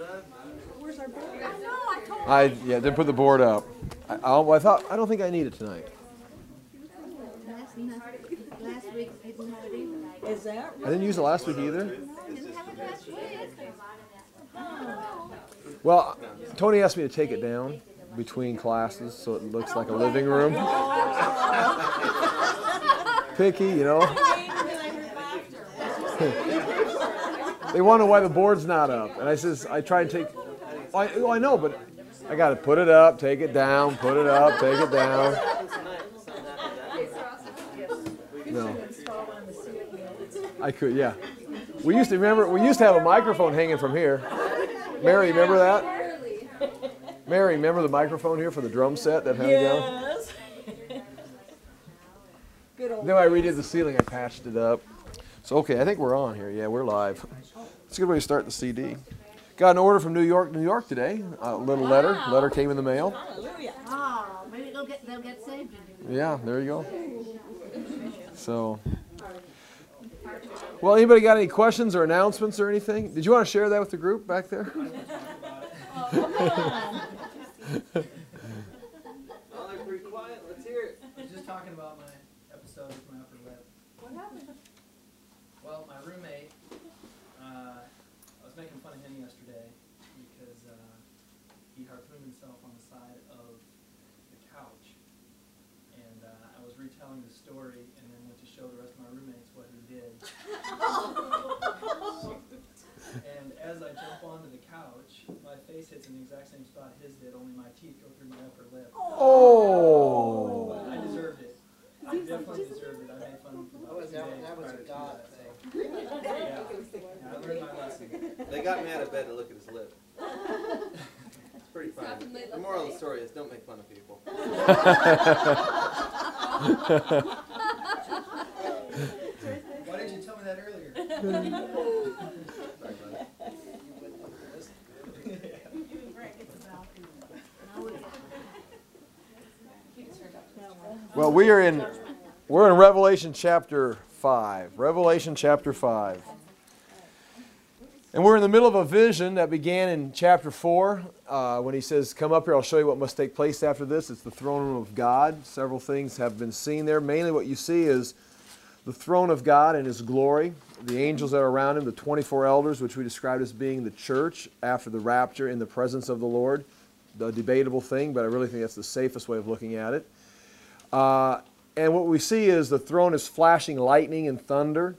Where's our board? Yeah, didn't put the board up. I don't think I need it tonight. Last week I didn't have it either. Is that I didn't use it last week either. I didn't have it last week. Well, Tony asked me to take it down between classes so it looks like a living room. Picky, you know. They wonder why the board's not up. And I try and take, I know, but I got to put it up, take it down, put it up, take it down. No. I could, yeah. We used to have a microphone hanging from here. Mary, remember that? Mary, remember the microphone here for the drum set that hung down? Yes. Good old Then I redid the ceiling, I patched it up. So, okay, I think we're on here. Yeah, we're live. It's a good way to start the CD. Got an order from New York today. A little letter. Letter came in the mail. Hallelujah. Oh, maybe they'll get saved. Yeah, there you go. So, well, anybody got any questions or announcements or anything? Did you want to share that with the group back there? Oh, they're pretty quiet. Let's hear it. I was just talking about my episode with my upper lip. What happened? Well, my roommate, I was making fun of him yesterday because he harpooned himself on the side of the couch. And I was retelling the story and then went to show the rest of my roommates what he did. And as I jump onto the couch, my face hits in the exact same spot his did, only my teeth go through my upper lip. Oh! I deserved it. I definitely deserved it. I made fun of him for about 2 days. That was a prior to God that, thing. Yeah, I learned my lesson. They got me out of bed to look at his lip. It's pretty funny. The moral of the story is don't make fun of people. Why didn't you tell me that earlier? Sorry, buddy. Well, we're in Revelation chapter 5. Revelation chapter 5. And we're in the middle of a vision that began in chapter 4 when he says, come up here, I'll show you what must take place after this. It's the throne room of God. Several things have been seen there. Mainly what you see is the throne of God and His glory, the angels that are around Him, the 24 elders, which we described as being the church after the rapture in the presence of the Lord. The debatable thing, but I really think that's the safest way of looking at it. And what we see is the throne is flashing lightning and thunder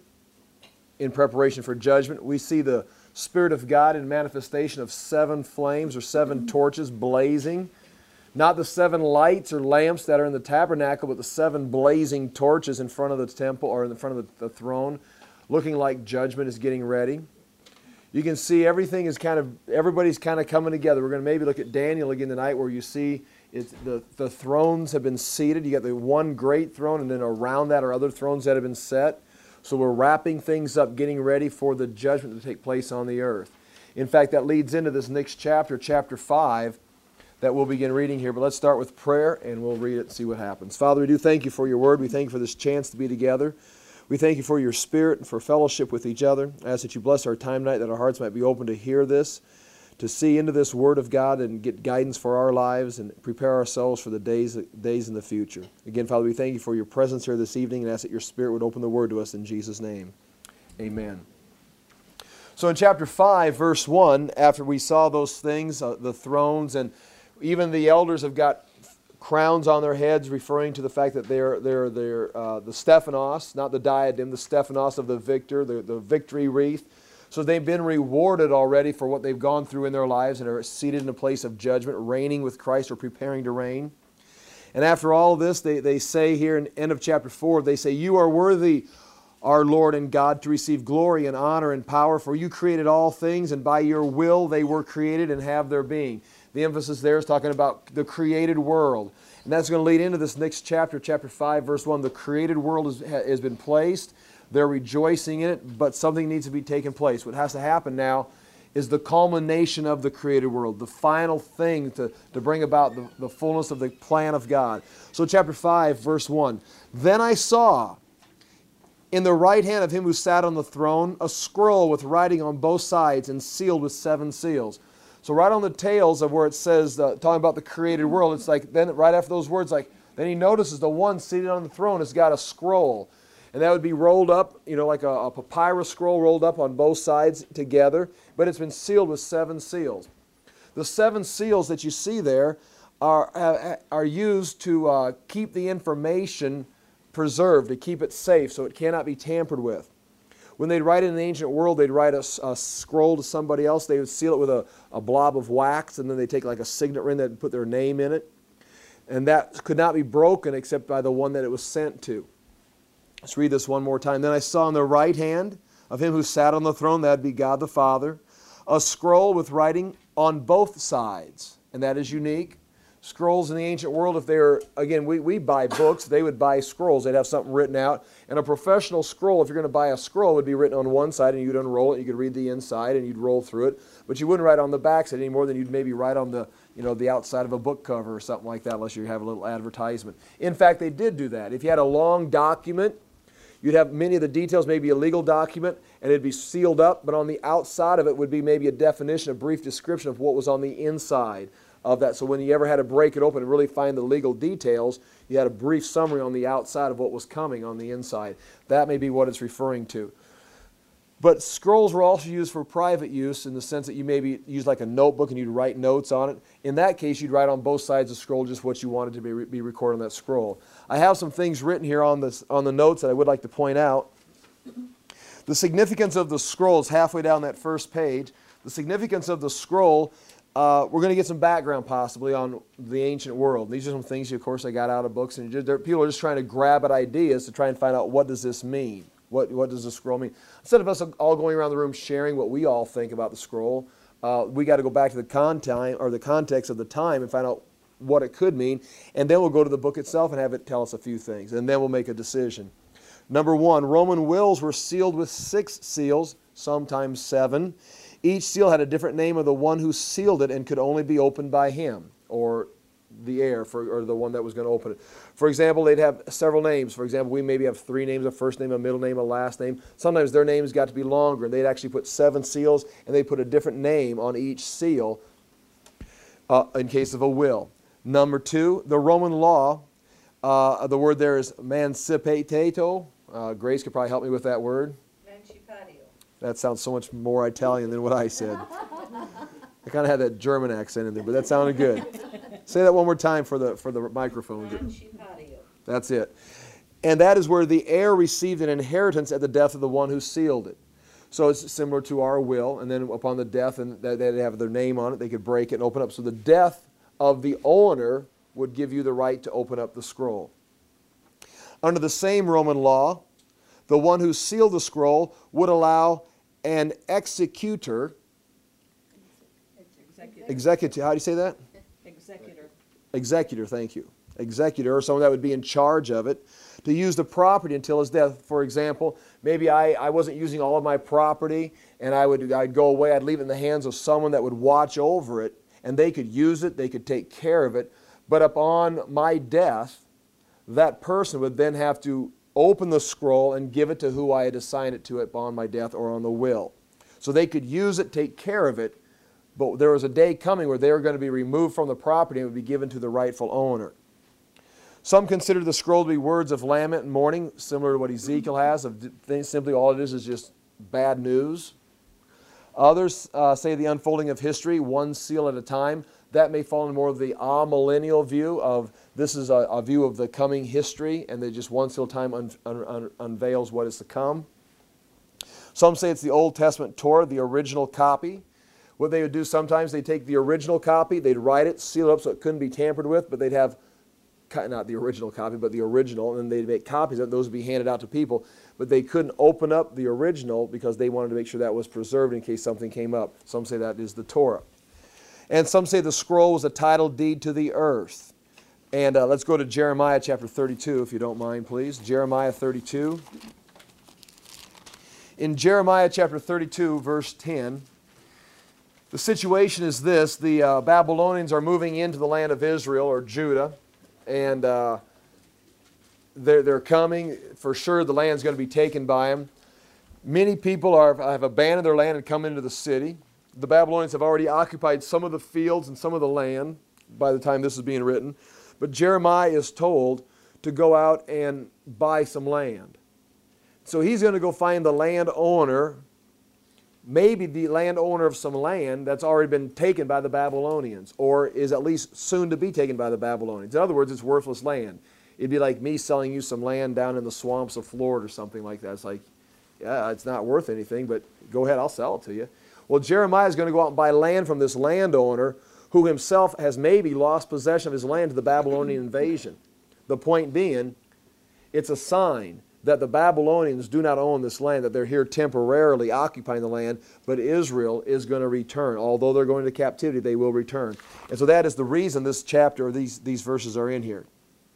in preparation for judgment. We see the Spirit of God in manifestation of 7 flames or 7 torches blazing. Not the 7 lights or lamps that are in the tabernacle, but the 7 blazing torches in front of the temple or in front of the throne, looking like judgment is getting ready. You can see everybody's kind of coming together. We're going to maybe look at Daniel again tonight where you see the thrones have been seated. You got the one great throne, and then around that are other thrones that have been set. So we're wrapping things up, getting ready for the judgment to take place on the earth. In fact, that leads into this next chapter, chapter 5, that we'll begin reading here. But let's start with prayer, and we'll read it and see what happens. Father, we do thank you for your word. We thank you for this chance to be together. We thank you for your Spirit and for fellowship with each other. I ask that you bless our time tonight, that our hearts might be open to hear this, to see into this Word of God and get guidance for our lives and prepare ourselves for the days in the future. Again, Father, we thank you for your presence here this evening and ask that your Spirit would open the Word to us in Jesus' name. Amen. So in chapter 5, verse 1, after we saw those things, the thrones, and even the elders have got crowns on their heads, referring to the fact that they're the Stephanos, not the diadem, the Stephanos of the victor, the victory wreath. So they've been rewarded already for what they've gone through in their lives and are seated in a place of judgment, reigning with Christ or preparing to reign. And after all of this, they say here in the end of chapter 4, they say, you are worthy, our Lord and God, to receive glory and honor and power, for you created all things, and by your will they were created and have their being. The emphasis there is talking about the created world. And that's going to lead into this next chapter, chapter 5, verse 1. The created world has been placed. They're rejoicing in it, but something needs to be taken place. What has to happen now is the culmination of the created world, the final thing to bring about the fullness of the plan of God. So chapter 5, verse 1. Then I saw in the right hand of him who sat on the throne a scroll with writing on both sides and sealed with 7 seals. So right on the tails of where it says, talking about the created world, it's like, then right after those words, like, then he notices the one seated on the throne has got a scroll. And that would be rolled up, like a papyrus scroll rolled up on both sides together, but it's been sealed with 7 seals. The 7 seals that you see there are used to keep the information preserved, to keep it safe so it cannot be tampered with. When they'd write it in the ancient world, they'd write a scroll to somebody else. They would seal it with a blob of wax, and then they'd take like a signet ring that would put their name in it. And that could not be broken except by the one that it was sent to. Let's read this one more time. Then I saw on the right hand of him who sat on the throne, that would be God the Father, a scroll with writing on both sides. And that is unique. Scrolls in the ancient world, if they're, again, we buy books, they would buy scrolls. They'd have something written out. And a professional scroll, if you're going to buy a scroll, would be written on one side, and you'd unroll it, you could read the inside, and you'd roll through it. But you wouldn't write on the back side any more than you'd maybe write on the, the outside of a book cover or something like that, unless you have a little advertisement. In fact, they did do that. If you had a long document, you'd have many of the details, maybe a legal document, and it'd be sealed up, but on the outside of it would be maybe a definition, a brief description of what was on the inside of that. So when you ever had to break it open and really find the legal details, you had a brief summary on the outside of what was coming on the inside. That may be what it's referring to. But scrolls were also used for private use in the sense that you maybe use like a notebook and you'd write notes on it. In that case, you'd write on both sides of the scroll just what you wanted to be recorded on that scroll. I have some things written here on the notes that I would like to point out. The significance of the scroll is halfway down that first page. The significance of the scroll, we're going to get some background possibly on the ancient world. These are some things, of course, I got out of books, and people are just trying to grab at ideas to try and find out what does this mean. What does the scroll mean? Instead of us all going around the room sharing what we all think about the scroll, we got to go back to the context of the time and find out what it could mean, and then we'll go to the book itself and have it tell us a few things, and then we'll make a decision. Number 1, Roman wills were sealed with 6 seals, sometimes 7. Each seal had a different name of the one who sealed it and could only be opened by him, or the heir, or the one that was going to open it. For example, they'd have several names. For example, we maybe have 3 names, a first name, a middle name, a last name. Sometimes their names got to be longer, and they'd actually put 7 seals, and they'd put a different name on each seal in case of a will. Number 2, the Roman law, the word there is mancipatio. Grace could probably help me with that word. Mancipatio. That sounds so much more Italian than what I said. I kind of had that German accent in there, but that sounded good. Say that one more time for the microphone. Mancipatio. That's it. And that is where the heir received an inheritance at the death of the one who sealed it. So it's similar to our will, and then upon the death, and they'd have their name on it, they could break it and open up. So the death of the owner would give you the right to open up the scroll. Under the same Roman law, the one who sealed the scroll would allow an executor. Executor. How do you say that? Executor. Executor, thank you. Executor, or someone that would be in charge of it, to use the property until his death. For example, maybe I wasn't using all of my property, and I'd go away, I'd leave it in the hands of someone that would watch over it, and they could use it, they could take care of it. But upon my death, that person would then have to open the scroll and give it to who I had assigned it to upon my death or on the will. So they could use it, take care of it, but there was a day coming where they were going to be removed from the property and would be given to the rightful owner. Some consider the scroll to be words of lament and mourning, similar to what Ezekiel has. Simply all it is just bad news. Others say the unfolding of history, one seal at a time. That may fall into more of the amillennial view of this is a view of the coming history, and that just one seal at a time unveils what is to come. Some say it's the Old Testament Torah, the original copy. What they would do sometimes, they'd take the original copy, they'd write it, seal it up so it couldn't be tampered with, but they'd have, not the original copy, but the original, and then they'd make copies of it. Those would be handed out to people, but they couldn't open up the original because they wanted to make sure that was preserved in case something came up. Some say that is the Torah. And some say the scroll was a title deed to the earth. And let's go to Jeremiah chapter 32, if you don't mind, please. Jeremiah 32. In Jeremiah chapter 32, verse 10, the situation is this. The Babylonians are moving into the land of Israel, or Judah, and they're coming. For sure, the land's going to be taken by them. Many people have abandoned their land and come into the city. the Babylonians have already occupied some of the fields and some of the land by the time this is being written. But Jeremiah is told to go out and buy some land. So he's going to go find the landowner, maybe the landowner of some land that's already been taken by the Babylonians, or is at least soon to be taken by the Babylonians. In other words, it's worthless land. It'd be like me selling you some land down in the swamps of Florida or something like that. It's like, yeah, it's not worth anything, but go ahead, I'll sell it to you. Well, Jeremiah is going to go out and buy land from this landowner who himself has maybe lost possession of his land to the Babylonian invasion. The point being, it's a sign that the Babylonians do not own this land, that they're here temporarily occupying the land, but Israel is going to return. Although they're going to captivity, they will return. And so that is the reason this chapter, or these verses are in here.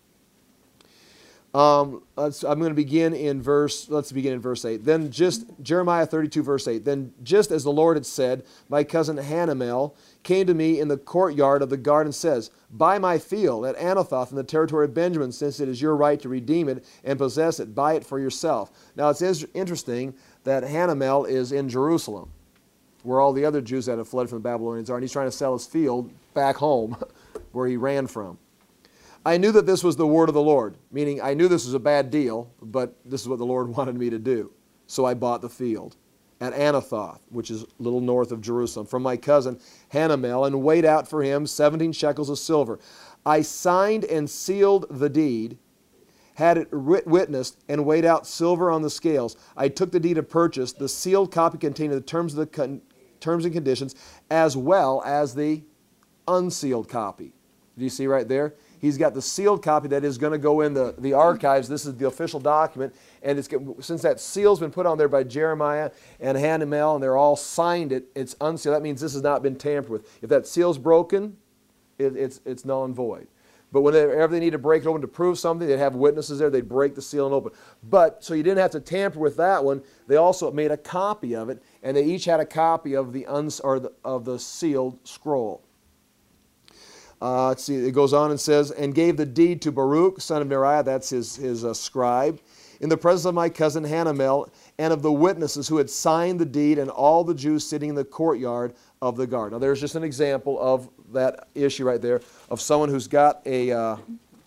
I'm going to begin in let's begin in verse 8. Then Jeremiah 32, verse 8. Then just as the Lord had said, my cousin Hanamel came to me in the courtyard of the garden and says, buy my field at Anathoth in the territory of Benjamin, since it is your right to redeem it and possess it. Buy it for yourself. Now it's interesting that Hanamel is in Jerusalem, where all the other Jews that have fled from the Babylonians are, and he's trying to sell his field back home where he ran from. I knew that this was the word of the Lord, meaning I knew this was a bad deal, but this is what the Lord wanted me to do. So I bought the field at Anathoth, which is a little north of Jerusalem, from my cousin Hanamel, and weighed out for him 17 shekels of silver. I signed and sealed the deed, had it witnessed, and weighed out silver on the scales. I took the deed of purchase, the sealed copy containing the terms and conditions, as well as the unsealed copy. Do you see right there? He's got the sealed copy that is going to go in the archives. This is the official document. And since that seal's been put on there by Jeremiah and Hanamel, and they're all signed it, it's unsealed. That means this has not been tampered with. If that seal's broken, it's null and void. But whenever they need to break it open to prove something, they'd have witnesses there. They'd break the seal and open. But so you didn't have to tamper with that one. They also made a copy of it, and they each had a copy of the sealed scroll. Let's see, it goes on and says, and gave the deed to Baruch, son of Neriah, that's his scribe, in the presence of my cousin Hanamel, and of the witnesses who had signed the deed, and all the Jews sitting in the courtyard of the garden. Now there's just an example of that issue right there, of someone who's got a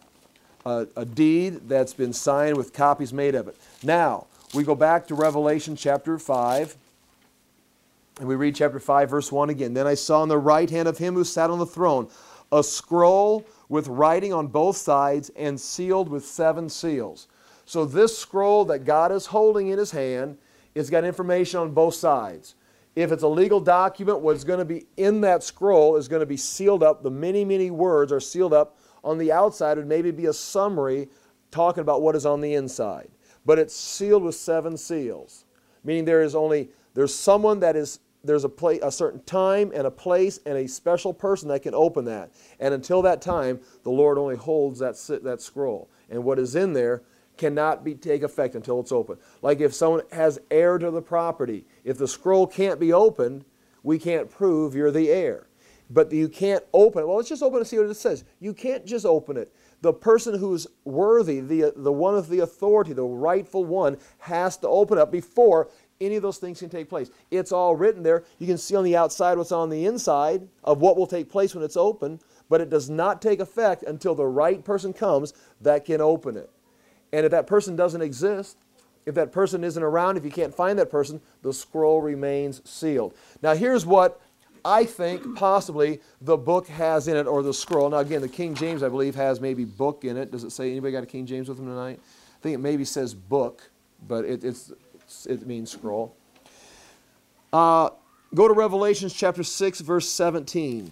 deed that's been signed with copies made of it. Now, we go back to Revelation chapter 5, and we read chapter 5, verse 1 again. Then I saw on the right hand of him who sat on the throne a scroll with writing on both sides and sealed with 7 seals. So this scroll that God is holding in his hand, it's got information on both sides. If it's a legal document, what's going to be in that scroll is going to be sealed up. The many, many words are sealed up. On the outside would maybe be a summary talking about what is on the inside. But it's sealed with 7 seals, meaning there's someone that is, there's a certain time and a place and a special person that can open that. And until that time, the Lord only holds that scroll. And what is in there cannot take effect until it's open. Like if someone has heir to the property, if the scroll can't be opened, we can't prove you're the heir. But you can't open it. Well, let's just open it and see what it says. You can't just open it. The person who's worthy, the one of the authority, the rightful one, has to open up before any of those things can take place. It's all written there. You can see on the outside what's on the inside of what will take place when it's open, but it does not take effect until the right person comes that can open it. And if that person doesn't exist, if that person isn't around, if you can't find that person, the scroll remains sealed. Now here's what I think possibly the book has in it, or the scroll. Now again, the King James, I believe, has maybe book in it. Does it say, anybody got a King James with them tonight? I think it maybe says book, but it means scroll. Go to Revelation chapter 6, verse 17.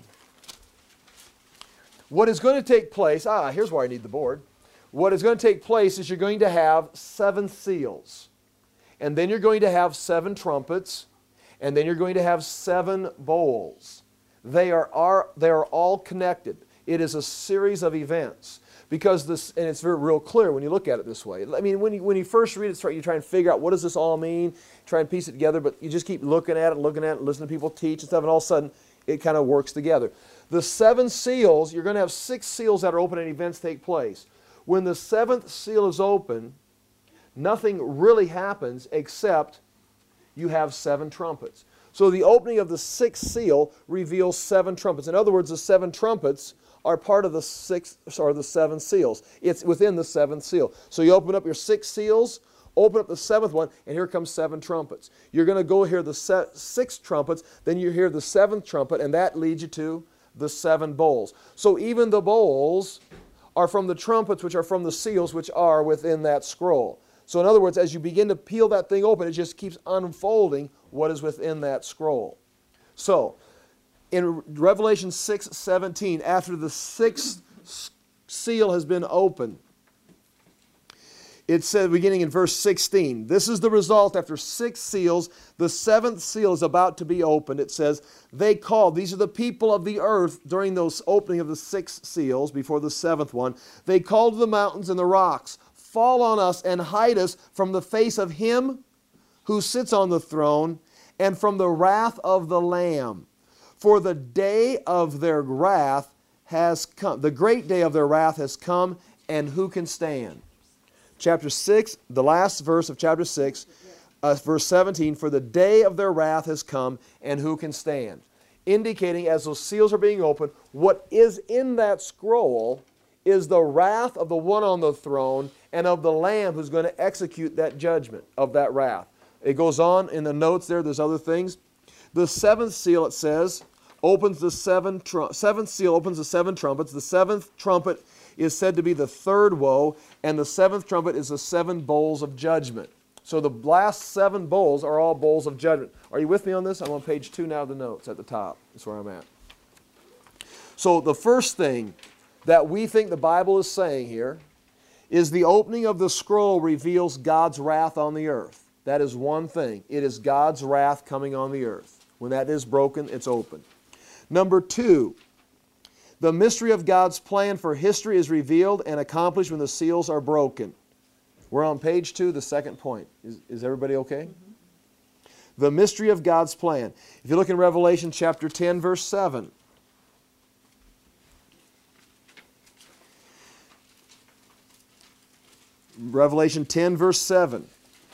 What is going to take place, here's why I need the board. What is going to take place is you're going to have 7 seals. And then you're going to have 7 trumpets. And then you're going to have 7 bowls. They are all connected. It is a series of events. Because this, and it's real clear when you look at it this way. I mean, when you first read it, you try and figure out what does this all mean, try and piece it together, but you just keep looking at it, listen to people teach and stuff, and all of a sudden it kind of works together. The 7 seals, you're going to have 6 seals that are open and events take place. When the 7th seal is open, nothing really happens except you have 7 trumpets. So the opening of the sixth seal reveals 7 trumpets. In other words, the 7 trumpets are part of the the 7 seals. It's within the 7th seal. So you open up your 6 seals, open up the 7th one, and here comes 7 trumpets. You're going to go hear the 6 trumpets, then you hear the 7th trumpet, and that leads you to the 7 bowls. So even the bowls are from the trumpets, which are from the seals, which are within that scroll. So in other words, as you begin to peel that thing open, it just keeps unfolding what is within that scroll. So, in Revelation 6:17, after the 6th seal has been opened, it said, beginning in verse 16, this is the result after 6 seals, the 7th seal is about to be opened. It says, they called, these are the people of the earth during those opening of the 6 seals before the 7th one, they called to the mountains and the rocks, fall on us and hide us from the face of him who sits on the throne and from the wrath of the Lamb. For the day of their wrath has come, the great day of their wrath has come, and who can stand? Chapter 6, the last verse of chapter 6, verse 17, for the day of their wrath has come, and who can stand? Indicating as those seals are being opened, what is in that scroll is the wrath of the one on the throne and of the Lamb who's going to execute that judgment of that wrath. It goes on in the notes there's other things. The 7th seal, it says, opens the 7th seal opens the 7 trumpets. The 7th trumpet is said to be the 3rd woe, and the 7th trumpet is the 7 bowls of judgment. So the last 7 bowls are all bowls of judgment. Are you with me on this? I'm on page 2 now of the notes at the top. That's where I'm at. So the first thing that we think the Bible is saying here is the opening of the scroll reveals God's wrath on the earth. That is one thing. It is God's wrath coming on the earth. When that is broken, it's open. Number 2, the mystery of God's plan for history is revealed and accomplished when the seals are broken. We're on page 2, the second point. Is everybody okay? Mm-hmm. The mystery of God's plan. If you look in Revelation chapter 10, verse 7. Revelation 10, verse 7.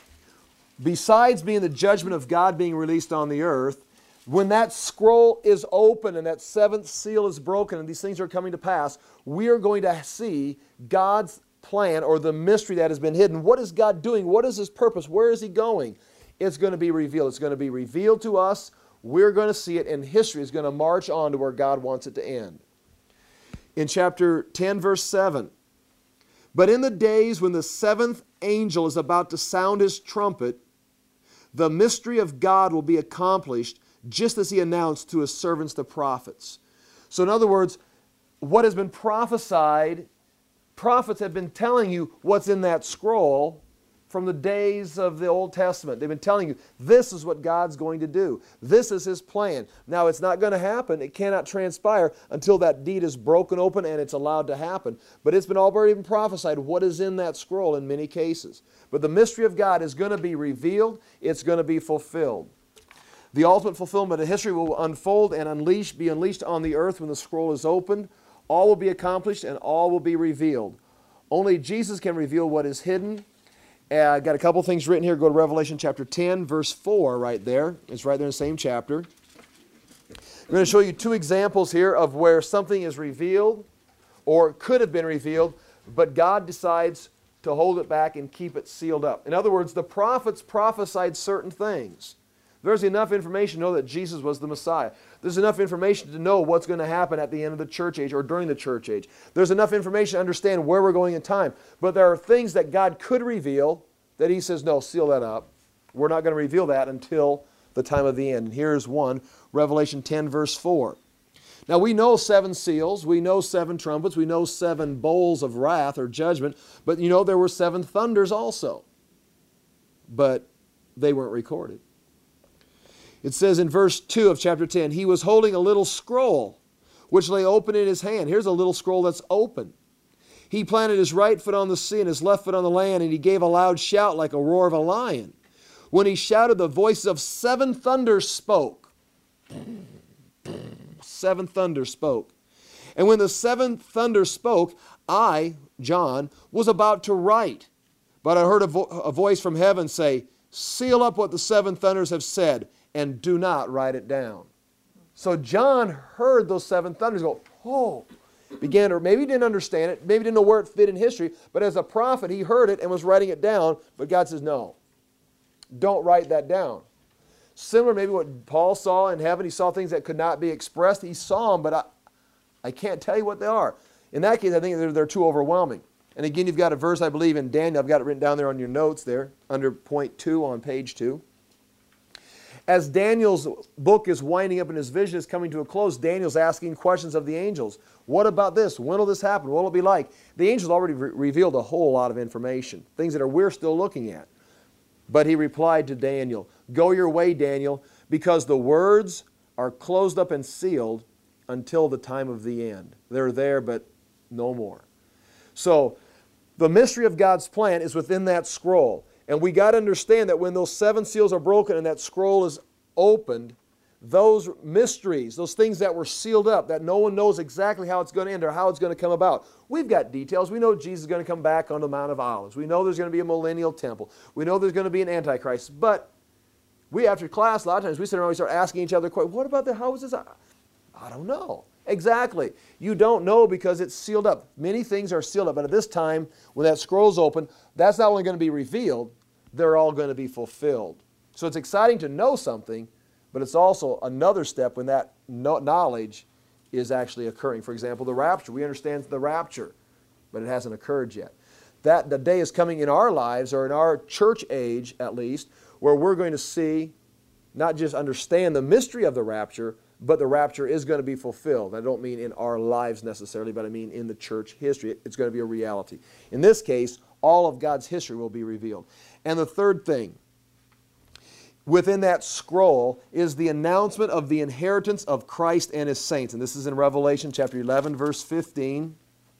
Besides being the judgment of God being released on the earth, when that scroll is open and that 7th seal is broken and these things are coming to pass, we are going to see God's plan or the mystery that has been hidden. What is God doing? What is His purpose? Where is He going? It's going to be revealed. It's going to be revealed to us. We're going to see it, and history is going to march on to where God wants it to end. In chapter 10, verse 7, but in the days when the 7th angel is about to sound his trumpet, the mystery of God will be accomplished just as He announced to His servants the prophets. So in other words, what has been prophesied, prophets have been telling you what's in that scroll from the days of the Old Testament. They've been telling you, this is what God's going to do. This is His plan. Now, it's not going to happen. It cannot transpire until that deed is broken open and it's allowed to happen. But it's been already been prophesied what is in that scroll in many cases. But the mystery of God is going to be revealed. It's going to be fulfilled. The ultimate fulfillment of history will unfold and be unleashed on the earth when the scroll is opened. All will be accomplished and all will be revealed. Only Jesus can reveal what is hidden. I've got a couple things written here. Go to Revelation chapter 10, verse 4 right there. It's right there in the same chapter. I'm going to show you 2 examples here of where something is revealed or could have been revealed, but God decides to hold it back and keep it sealed up. In other words, the prophets prophesied certain things. There's enough information to know that Jesus was the Messiah. There's enough information to know what's going to happen at the end of the church age or during the church age. There's enough information to understand where we're going in time. But there are things that God could reveal that He says, no, seal that up. We're not going to reveal that until the time of the end. And here's one, Revelation 10, verse 4. Now we know 7 seals, we know 7 trumpets, we know 7 bowls of wrath or judgment, but you know there were 7 thunders also. But they weren't recorded. It says in verse 2 of chapter 10, He was holding a little scroll, which lay open in His hand. Here's a little scroll that's open. He planted His right foot on the sea and His left foot on the land, and He gave a loud shout like a roar of a lion. When He shouted, the voices of 7 thunders spoke. 7 thunders spoke. And when the 7th thunder spoke, I, John, was about to write. But I heard a voice from heaven say, seal up what the 7 thunders have said, and do not write it down. So John heard those 7 thunders go, oh, began to, maybe he didn't understand it, maybe didn't know where it fit in history, but as a prophet he heard it and was writing it down, but God says, no, don't write that down. Similar maybe what Paul saw in heaven, he saw things that could not be expressed, he saw them, but I can't tell you what they are. In that case, I think they're too overwhelming. And again, you've got a verse, I believe, in Daniel, I've got it written down there on your notes there, under point 2 on page 2. As Daniel's book is winding up and his vision is coming to a close, Daniel's asking questions of the angels. What about this? When will this happen? What will it be like? The angels already revealed a whole lot of information, things that we're still looking at. But he replied to Daniel, go your way, Daniel, because the words are closed up and sealed until the time of the end. They're there, but no more. So the mystery of God's plan is within that scroll. And we got to understand that when those 7 seals are broken and that scroll is opened, those mysteries, those things that were sealed up, that no one knows exactly how it's going to end or how it's going to come about. We've got details. We know Jesus is going to come back on the Mount of Olives. We know there's going to be a millennial temple. We know there's going to be an Antichrist. But we, after class, a lot of times we sit around and we start asking each other, what about that? How is this? I don't know. Exactly. You don't know because it's sealed up. Many things are sealed up. But at this time, when that scroll's open, that's not only going to be revealed, they're all going to be fulfilled. So it's exciting to know something, but it's also another step when that knowledge is actually occurring. For example, the rapture. We understand the rapture, but it hasn't occurred yet. That the day is coming in our lives, or in our church age at least, where we're going to see, not just understand the mystery of the rapture, but the rapture is going to be fulfilled. I don't mean in our lives necessarily, but I mean in the church history. It's going to be a reality. In this case, all of God's history will be revealed. And the third thing within that scroll is the announcement of the inheritance of Christ and His saints. And this is in Revelation chapter 11, verse 15.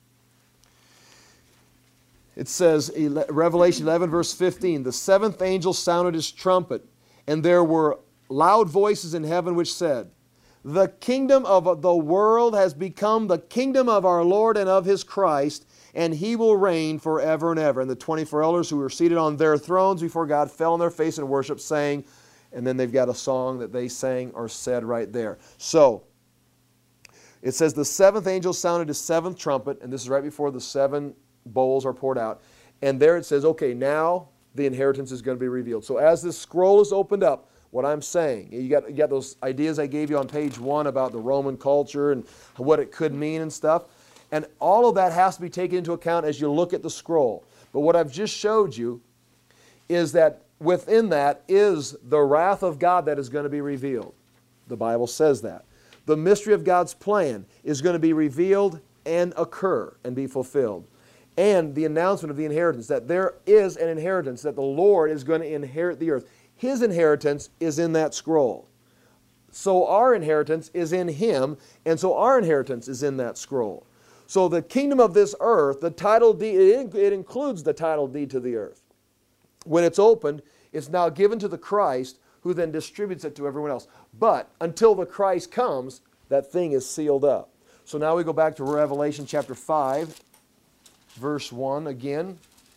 It says, Revelation 11, verse 15, the 7th angel sounded his trumpet, and there were loud voices in heaven which said, the kingdom of the world has become the kingdom of our Lord and of His Christ, and He will reign forever and ever. And the 24 elders who were seated on their thrones before God fell on their face in worship, saying, and then they've got a song that they sang or said right there. So, it says the 7th angel sounded his 7th trumpet, and this is right before the 7 bowls are poured out. And there it says, okay, now the inheritance is going to be revealed. So as this scroll is opened up, what I'm saying, you got those ideas I gave you on page 1 about the Roman culture and what it could mean and stuff. And all of that has to be taken into account as you look at the scroll. But what I've just showed you is that within that is the wrath of God that is going to be revealed. The Bible says that. The mystery of God's plan is going to be revealed and occur and be fulfilled. And the announcement of the inheritance, that there is an inheritance, that the Lord is going to inherit the earth. His inheritance is in that scroll. So our inheritance is in Him, and so our inheritance is in that scroll. So the kingdom of this earth, the title deed, it includes the title deed to the earth. When it's opened, it's now given to the Christ, who then distributes it to everyone else. But until the Christ comes, that thing is sealed up. So now we go back to Revelation chapter 5, verse 1 again.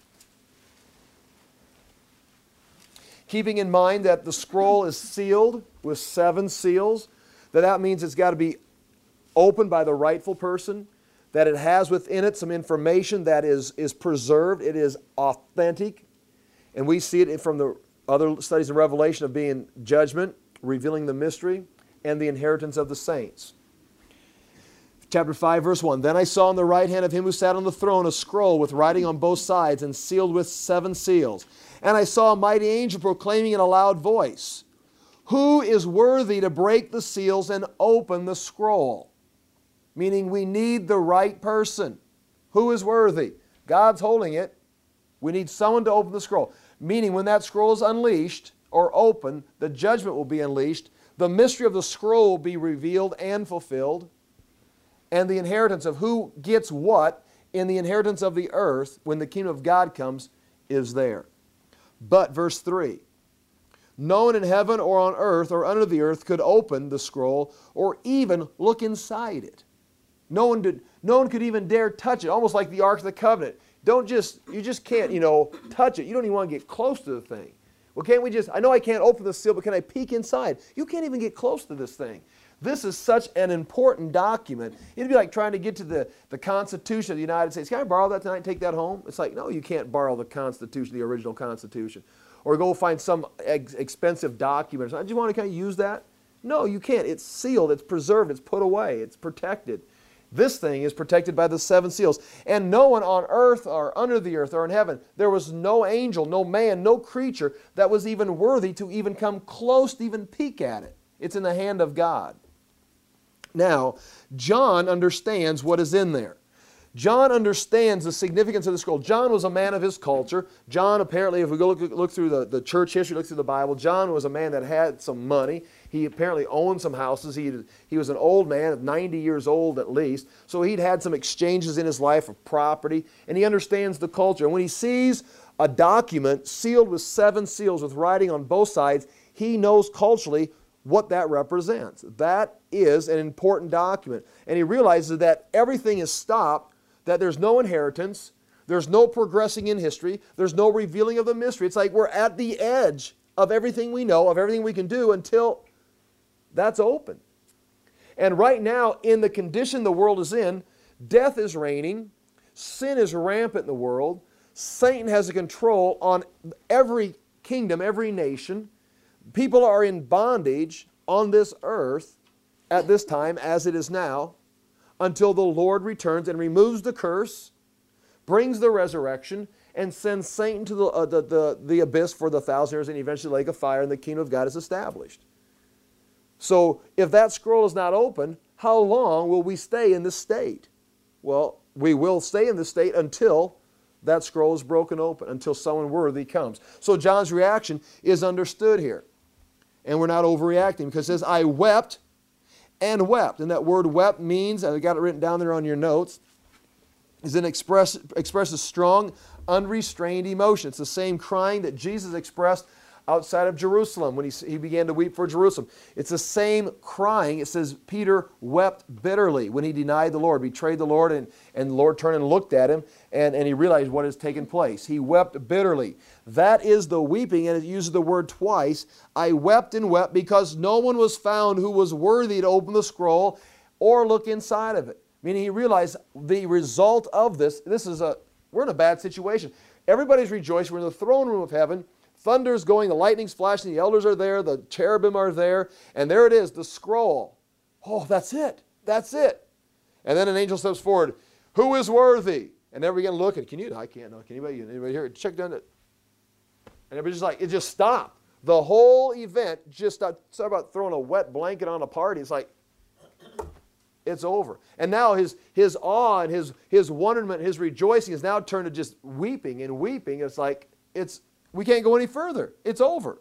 Keeping in mind that the scroll is sealed with 7 seals, that means it's got to be opened by the rightful person, that it has within it some information that is preserved, it is authentic, and we see it from the other studies in Revelation of being judgment, revealing the mystery, and the inheritance of the saints. Chapter 5, verse 1, then I saw in the right hand of Him who sat on the throne a scroll with writing on both sides and sealed with 7 seals. And I saw a mighty angel proclaiming in a loud voice, who is worthy to break the seals and open the scroll? Meaning we need the right person. Who is worthy? God's holding it. We need someone to open the scroll. Meaning when that scroll is unleashed or open, the judgment will be unleashed. The mystery of the scroll will be revealed and fulfilled. And the inheritance of who gets what in the inheritance of the earth when the kingdom of God comes is there. But, verse 3, no one in heaven or on earth or under the earth could open the scroll or even look inside it. No one could even dare touch it, almost like the Ark of the Covenant. You just can't, touch it. You don't even want to get close to the thing. Well, can't we just, I know I can't open the seal, but can I peek inside? You can't even get close to this thing. This is such an important document. It'd be like trying to get to the Constitution of the United States. Can I borrow that tonight and take that home? It's like, no, you can't borrow the Constitution, the original Constitution. Or go find some expensive document. Do you want to kind of use that? No, you can't. It's sealed, it's preserved, it's put away, it's protected. This thing is protected by the 7 seals. And no one on earth or under the earth or in heaven, there was no angel, no man, no creature that was even worthy to even come close to even peek at it. It's in the hand of God. Now, John understands what is in there. John understands the significance of the scroll. John was a man of his culture. John apparently, if we go look through the church history, look through the Bible, John was a man that had some money. He apparently owned some houses. He was an old man, of 90 years old at least. So he'd had some exchanges in his life of property, and he understands the culture. And when he sees a document sealed with 7 seals with writing on both sides, he knows culturally what that represents. That is an important document. And he realizes that everything is stopped, that there's no inheritance, there's no progressing in history, there's no revealing of the mystery. It's like we're at the edge of everything we know, of everything we can do until that's open. And right now, in the condition the world is in, death is reigning, sin is rampant in the world, Satan has a control on every kingdom, every nation. People are in bondage on this earth at this time, as it is now, until the Lord returns and removes the curse, brings the resurrection, and sends Satan to the abyss for the 1,000 years and eventually the lake of fire, and the kingdom of God is established. So if that scroll is not open, how long will we stay in this state? Well, we will stay in this state until that scroll is broken open, until someone worthy comes. So John's reaction is understood here. And we're not overreacting, because it says, I wept and wept. And that word wept means, and I got it written down there on your notes, is expresses strong, unrestrained emotion. It's the same crying that Jesus expressed outside of Jerusalem when he began to weep for Jerusalem. It's the same crying. It says Peter wept bitterly when he denied the Lord, betrayed the Lord, and the Lord turned and looked at him, and he realized what has taken place. He wept bitterly. That is the weeping, and it uses the word twice. I wept and wept because no one was found who was worthy to open the scroll or look inside of it. Meaning he realized the result of this, we're in a bad situation. Everybody's rejoicing. We're in the throne room of heaven. Thunder's going, the lightning's flashing, the elders are there, the cherubim are there, and there it is, the scroll. Oh, that's it. That's it. And then an angel steps forward. Who is worthy? And then we begin looking. I can't know. Can anybody hear it? Check down it. And everybody's just like, it just stopped. The whole event just stopped. It's about throwing a wet blanket on a party. It's like, it's over. And now his awe and his wonderment, his rejoicing is now turned to just weeping and weeping. It's like, we can't go any further. It's over.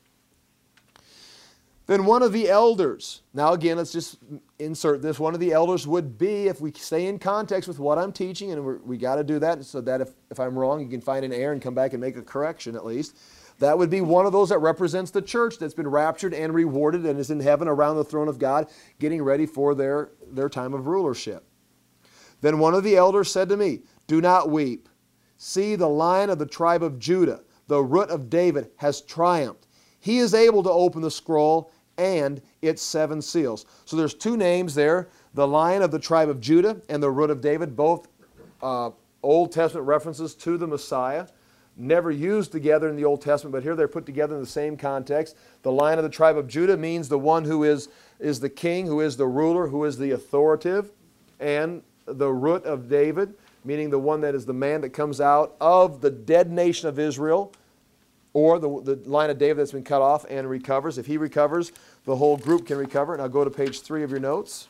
Then one of the elders, now again, let's just insert this. One of the elders would be, if we stay in context with what I'm teaching, and we got to do that so that if I'm wrong, you can find an error and come back and make a correction at least. That would be one of those that represents the church that's been raptured and rewarded and is in heaven around the throne of God, getting ready for their time of rulership. Then one of the elders said to me, do not weep. See, the Lion of the tribe of Judah, the Root of David, has triumphed. He is able to open the scroll and its 7 seals. So there's 2 names there, the Lion of the tribe of Judah and the Root of David, both Old Testament references to the Messiah. Never used together in the Old Testament, but here they're put together in the same context. The Lion of the tribe of Judah means the one who is the king, who is the ruler, who is the authoritative, and the Root of David, meaning the one that is the man that comes out of the dead nation of Israel, or the line of David that's been cut off and recovers. If he recovers, the whole group can recover. And I'll go to page 3 of your notes.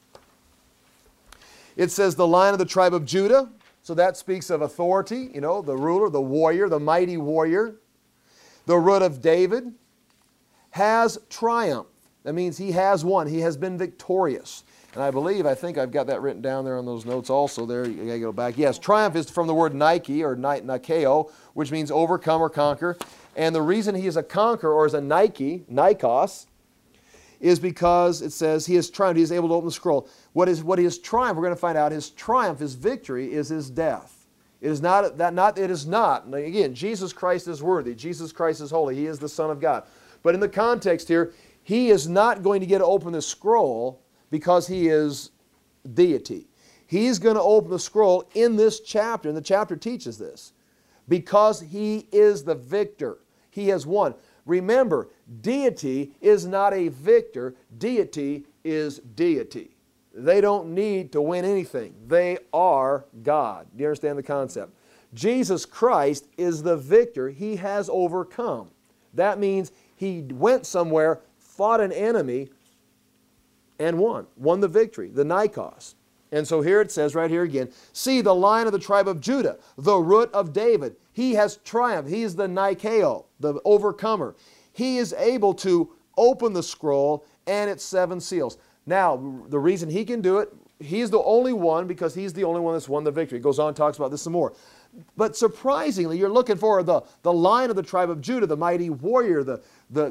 It says the Lion of the tribe of Judah. So that speaks of authority, the ruler, the warrior, the mighty warrior. The Root of David has triumphed. That means he has won. He has been victorious. And I think I've got that written down there on those notes also. There, you got to go back. Yes, triumph is from the word Nike, or Nikeo, which means overcome or conquer. And the reason he is a conqueror, or is a Nikos, is because it says he has triumphed. He is able to open the scroll. What is triumph? We're going to find out his triumph, his victory, is his death. It is not that it is not. And again, Jesus Christ is worthy. Jesus Christ is holy. He is the Son of God. But in the context here, He is not going to get to open the scroll because He is deity. He's going to open the scroll in this chapter, and the chapter teaches this, because He is the victor. He has won. Remember, deity is not a victor. Deity is deity. They don't need to win anything. They are God. Do you understand the concept? Jesus Christ is the victor. He has overcome. That means He went somewhere, fought an enemy, and won. Won the victory, the Nikos. And so here it says right here again, see the Lion of the tribe of Judah, the Root of David. He has triumphed. He is the Nikeo, the overcomer. He is able to open the scroll and its 7 seals. Now, the reason He can do it, He's the only one because He's the only one that's won the victory. He goes on and talks about this some more. But surprisingly, you're looking for the Lion of the tribe of Judah, the mighty warrior, the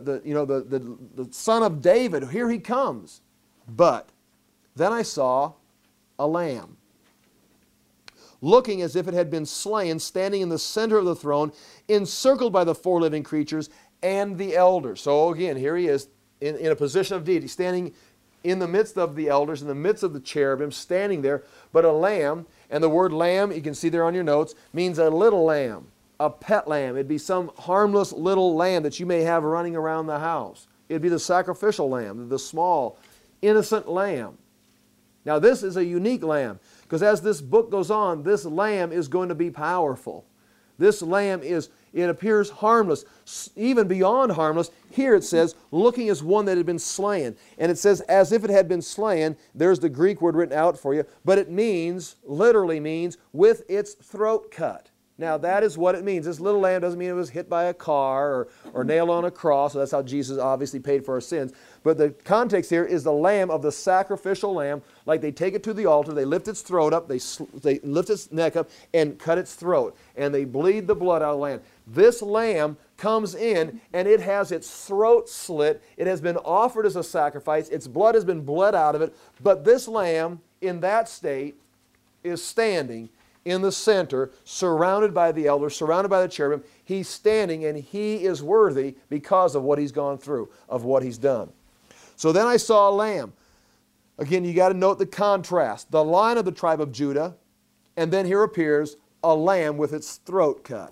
son of David. Here He comes. But then I saw a lamb, looking as if it had been slain, standing in the center of the throne, encircled by the 4 living creatures and the elders. So again, here He is in a position of deity, standing in the midst of the elders, in the midst of the cherubim, standing there, but a lamb, and the word lamb, you can see there on your notes, means a little lamb, a pet lamb. It'd be some harmless little lamb that you may have running around the house. It'd be the sacrificial lamb, the small, innocent lamb. Now this is a unique lamb, because as this book goes on, this lamb is going to be powerful. This lamb it appears harmless, even beyond harmless. Here it says, looking as one that had been slain. And it says, as if it had been slain. There's the Greek word written out for you. But it means, literally means, with its throat cut. Now that is what it means. This little lamb doesn't mean it was hit by a car or nailed on a cross. So that's how Jesus obviously paid for our sins. But the context here is the lamb of the sacrificial lamb. Like they take it to the altar, they lift its throat up, they lift its neck up and cut its throat. And they bleed the blood out of the lamb. This lamb comes in and it has its throat slit. It has been offered as a sacrifice. Its blood has been bled out of it. But this lamb in that state is standing in the center, surrounded by the elders, surrounded by the cherubim. He's standing and He is worthy because of what He's gone through, of what He's done. So then I saw a lamb. Again, you got to note the contrast. The Lion of the tribe of Judah, and then here appears a lamb with its throat cut.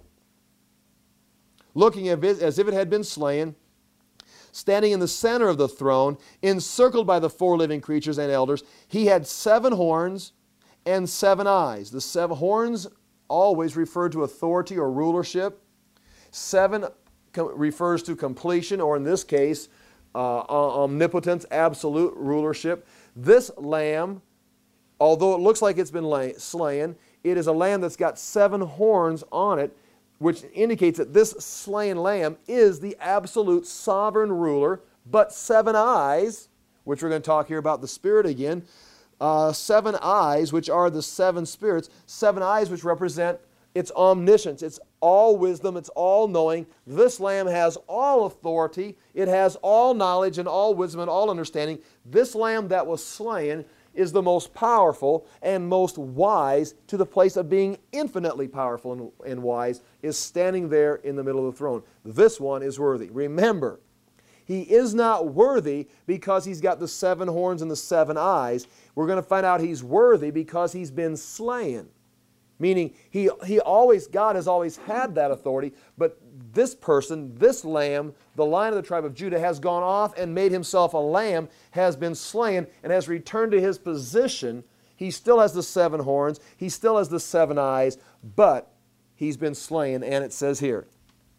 Looking as if it had been slain, standing in the center of the throne, encircled by the 4 living creatures and elders. He had 7 horns and 7 eyes. The 7 horns always refer to authority or rulership. 7 refers to completion, or in this case, omnipotence, absolute rulership. This lamb, although it looks like it's been slain, it is a lamb that's got 7 horns on it, which indicates that this slain lamb is the absolute sovereign ruler, but 7 eyes, which we're going to talk here about the Spirit again, 7 eyes, which are the 7 spirits, 7 eyes which represent its omniscience, it's all wisdom, it's all knowing. This lamb has all authority, it has all knowledge and all wisdom and all understanding. This lamb that was slain is the most powerful and most wise, to the place of being infinitely powerful and wise, is standing there in the middle of the throne. This one is worthy. Remember, He is not worthy because He's got the 7 horns and the 7 eyes. We're going to find out He's worthy because He's been slain. Meaning, God has always had that authority, but this person, this lamb, the Lion of the tribe of Judah, has gone off and made himself a lamb, has been slain, and has returned to his position. He still has the 7 horns, he still has the 7 eyes, but he's been slain, and it says here,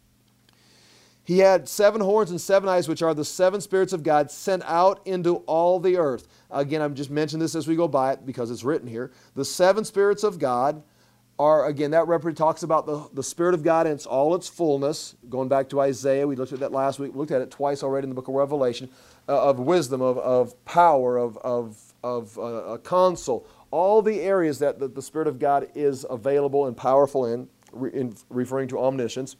He had 7 horns and 7 eyes, which are the 7 spirits of God sent out into all the earth. Again, I'm just mentioning this as we go by it because it's written here. The 7 spirits of God are, again, that talks about the Spirit of God in all its fullness. Going back to Isaiah, we looked at that last week. We looked at it twice already in the book of Revelation, of wisdom, of power, of counsel. All the areas that the Spirit of God is available and powerful in referring to omniscience.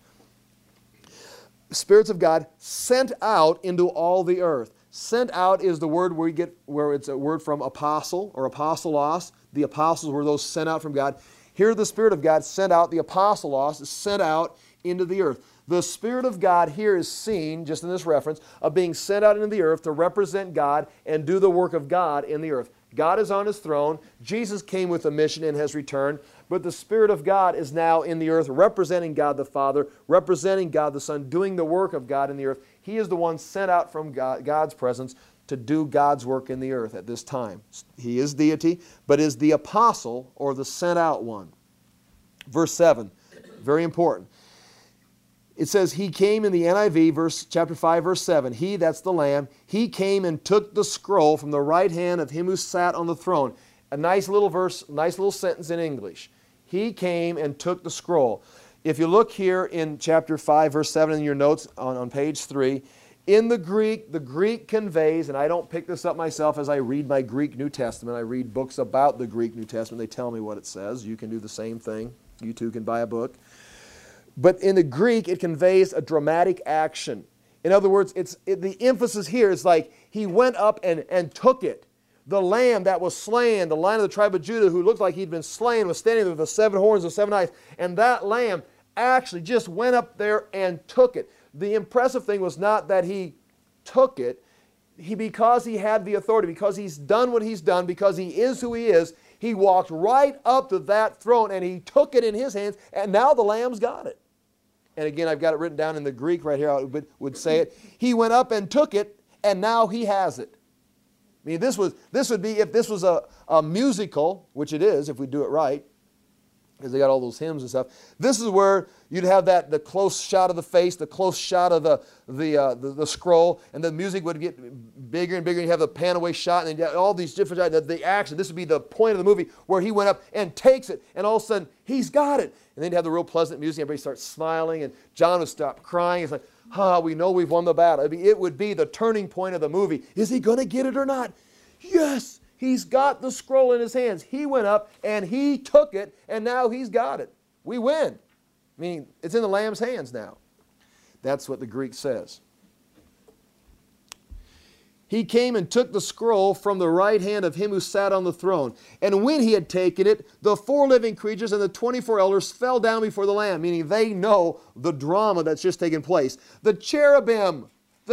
Spirits of God sent out into all the earth. Sent out is the word where it's a word from apostle or apostolos. The apostles were those sent out from God. Here the Spirit of God sent out, the apostolos is sent out into the earth. The Spirit of God here is seen, just in this reference, of being sent out into the earth to represent God and do the work of God in the earth. God is on His throne. Jesus came with a mission and has returned. But the Spirit of God is now in the earth, representing God the Father, representing God the Son, doing the work of God in the earth. He is the one sent out from God's presence to do God's work in the earth at this time. He is deity, but is the apostle or the sent out one. Verse 7, very important. It says, He came in the NIV, chapter 5, verse 7. He, that's the Lamb, He came and took the scroll from the right hand of Him who sat on the throne. A nice little verse, nice little sentence in English. He came and took the scroll. If you look here in chapter 5, verse 7 in your notes on page 3, in the Greek conveys, and I don't pick this up myself as I read my Greek New Testament. I read books about the Greek New Testament. They tell me what it says. You can do the same thing. You too can buy a book. But in the Greek, it conveys a dramatic action. In other words, the emphasis here is like He went up and took it. The lamb that was slain, the Lion of the tribe of Judah, who looked like he'd been slain, was standing there with the 7 horns and 7 eyes. And that lamb actually just went up there and took it. The impressive thing was not that He took it. Because He had the authority, because He's done what He's done, because He is who He is, He walked right up to that throne and He took it in His hands, and now the Lamb's got it. And again, I've got it written down in the Greek right here. I would say it. He went up and took it, and now He has it. I mean, this would be if this was a musical, which it is if we do it right, because they got all those hymns and stuff. This is where you'd have the close shot of the face, the close shot of the scroll, and the music would get bigger and bigger. And you have the pan away shot, and then all these different shots. The action. This would be the point of the movie where He went up and takes it, and all of a sudden He's got it. And then you have the real pleasant music. Everybody starts smiling, and John would stop crying. It's like, we know we've won the battle. It would be the turning point of the movie. Is he going to get it or not? Yes. He's got the scroll in his hands. He went up and He took it, and now He's got it. We win. I mean, it's in the Lamb's hands now. That's what the Greek says. He came and took the scroll from the right hand of Him who sat on the throne. And when He had taken it, the 4 living creatures and the 24 elders fell down before the Lamb, meaning they know the drama that's just taken place. The cherubim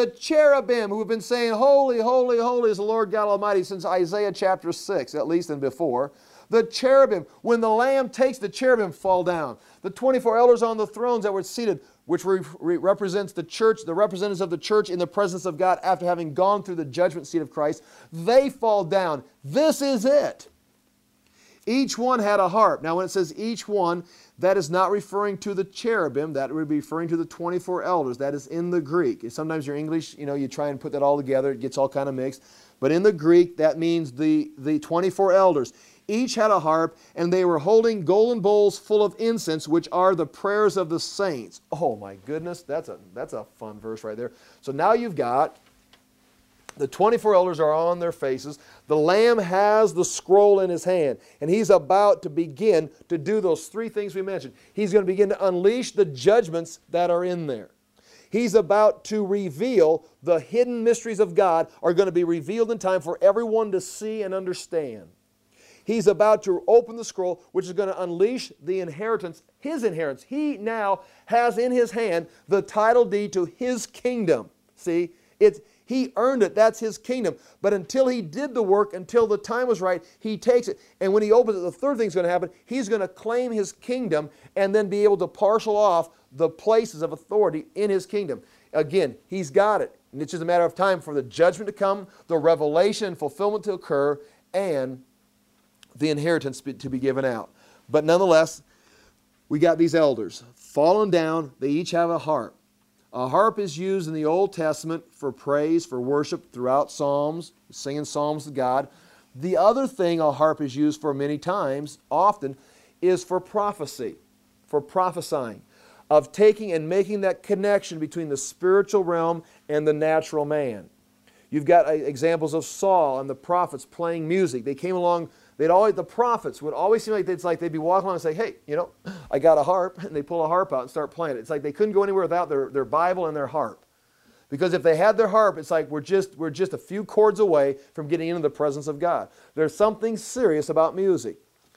who have been saying, Holy, holy, holy is the Lord God Almighty since Isaiah chapter 6, at least and before. The cherubim, when the Lamb takes, the cherubim fall down. The 24 elders on the thrones that were seated, which represents the church, the representatives of the church in the presence of God after having gone through the judgment seat of Christ, they fall down. This is it. Each one had a harp. Now when it says each one, that is not referring to the cherubim. That would be referring to the 24 elders. That is in the Greek. Sometimes your English, you try and put that all together. It gets all kind of mixed. But in the Greek, that means the 24 elders. Each had a harp, and they were holding golden bowls full of incense, which are the prayers of the saints. Oh my goodness, that's a fun verse right there. So now you've got the 24 elders are on their faces. The Lamb has the scroll in His hand, and He's about to begin to do those 3 things we mentioned. He's going to begin to unleash the judgments that are in there. He's about to reveal the hidden mysteries of God are going to be revealed in time for everyone to see and understand. He's about to open the scroll, which is going to unleash the inheritance, His inheritance. He now has in His hand the title deed to His kingdom. See, He earned it. That's His kingdom. But until He did the work, until the time was right, He takes it. And when He opens it, the third thing's going to happen. He's going to claim His kingdom and then be able to parcel off the places of authority in His kingdom. Again, He's got it. And it's just a matter of time for the judgment to come, the revelation and fulfillment to occur, and the inheritance to be given out. But nonetheless, we got these elders fallen down. They each have a harp. A harp is used in the Old Testament for praise, for worship throughout Psalms, singing psalms to God. The other thing a harp is used for many times, often, is for prophecy, for prophesying, of taking and making that connection between the spiritual realm and the natural man. You've got examples of Saul and the prophets playing music. They came along. The prophets would always seem like they'd be walking along and say, hey, I got a harp, and they pull a harp out and start playing it. It's like they couldn't go anywhere without their Bible and their harp. Because if they had their harp, it's like we're just a few chords away from getting into the presence of God. There's something serious about music.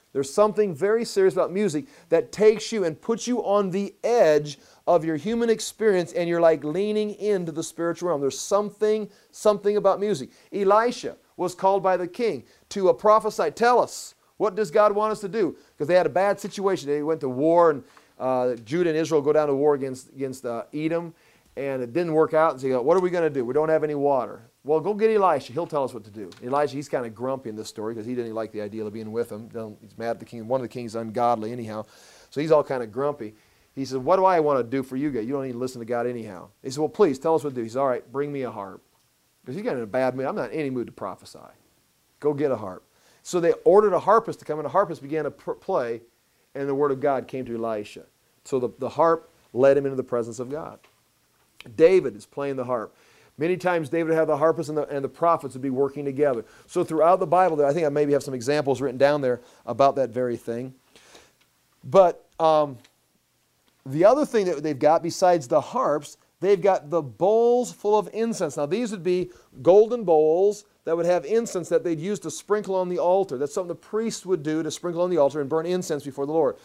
There's something very serious about music that takes you and puts you on the edge of your human experience, and you're like leaning into the spiritual realm. There's something about music. Elisha was called by the king to prophesy. Tell us, what does God want us to do? Because they had a bad situation. They went to war, and Judah and Israel go down to war against Edom, and it didn't work out. And so you go, what are we going to do? We don't have any water. Well, go get Elisha. He'll tell us what to do. Elisha, he's kind of grumpy in this story because he didn't like the idea of being with him. He's mad at the king. One of the kings is ungodly anyhow. So he's all kind of grumpy. He says, what do I want to do for you guys? You don't need to listen to God anyhow. He said, well, please, tell us what to do. He said, all right, bring me a harp. Because he's got in a bad mood. I'm not in any mood to prophesy. Go get a harp. So they ordered a harpist to come, and the harpist began to play, and the word of God came to Elisha. So the harp led him into the presence of God. David is playing the harp. Many times David would have the harpist and the prophets would be working together. So throughout the Bible, I think I maybe have some examples written down there about that very thing. But the other thing that they've got besides the harps, they've got the bowls full of incense. Now these would be golden bowls that would have incense that they'd use to sprinkle on the altar. That's something the priests would do, to sprinkle on the altar and burn incense before the Lord.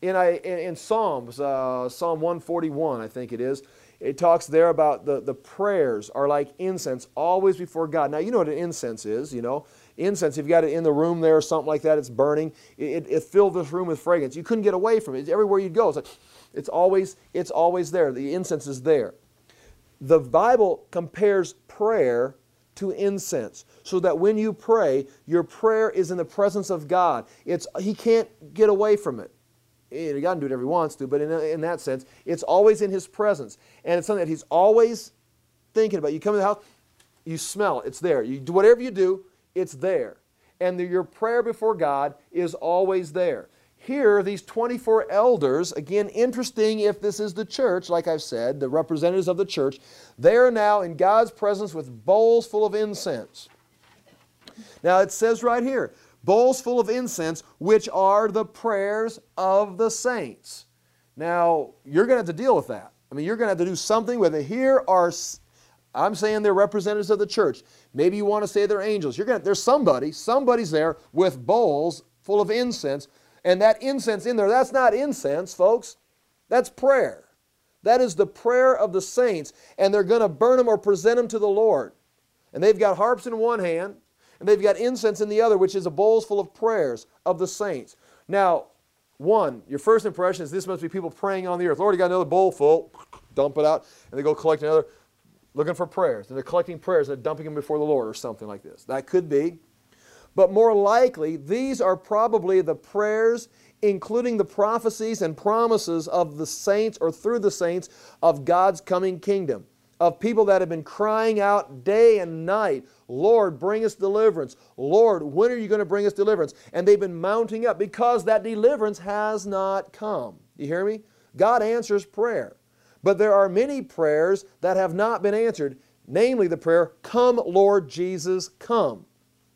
In Psalms, Psalm 141, I think it is, it talks there about the prayers are like incense always before God. Now, you know what an incense is, you know. Incense, if you've got it in the room there or something like that, it's burning. It filled this room with fragrance. You couldn't get away from it. Everywhere you'd go, it's always there. The incense is there. The Bible compares prayer to incense, so that when you pray, your prayer is in the presence of God. He can't get away from it. God can do it if he wants to, but in that sense, it's always in His presence. And it's something that He's always thinking about. You come in the house, you smell it, it's there. You do whatever you do, it's there. And your prayer before God is always there. Here, these 24 elders, again, interesting if this is the church, like I've said, the representatives of the church, they are now in God's presence with bowls full of incense. Now it says right here, bowls full of incense, which are the prayers of the saints. Now, you're going to have to deal with that. I mean, you're going to have to do something with it. Here are, I'm saying they're representatives of the church. Maybe you want to say they're angels. There's somebody's there with bowls full of incense, and that incense in there, that's not incense, folks. That's prayer. That is the prayer of the saints, and they're going to burn them or present them to the Lord. And they've got harps in one hand, and they've got incense in the other, which is a bowls full of prayers of the saints. Now, your first impression is this must be people praying on the earth. Lord, you got another bowl full, dump it out, and they go collect another, looking for prayers. And they're collecting prayers and they're dumping them before the Lord or something like this. That could be. But more likely, these are probably the prayers, including the prophecies and promises of the saints or through the saints of God's coming kingdom. Of people that have been crying out day and night, Lord, bring us deliverance. Lord, when are you going to bring us deliverance? And they've been mounting up because that deliverance has not come. You hear me? God answers prayer. But there are many prayers that have not been answered, namely the prayer, come Lord Jesus, come.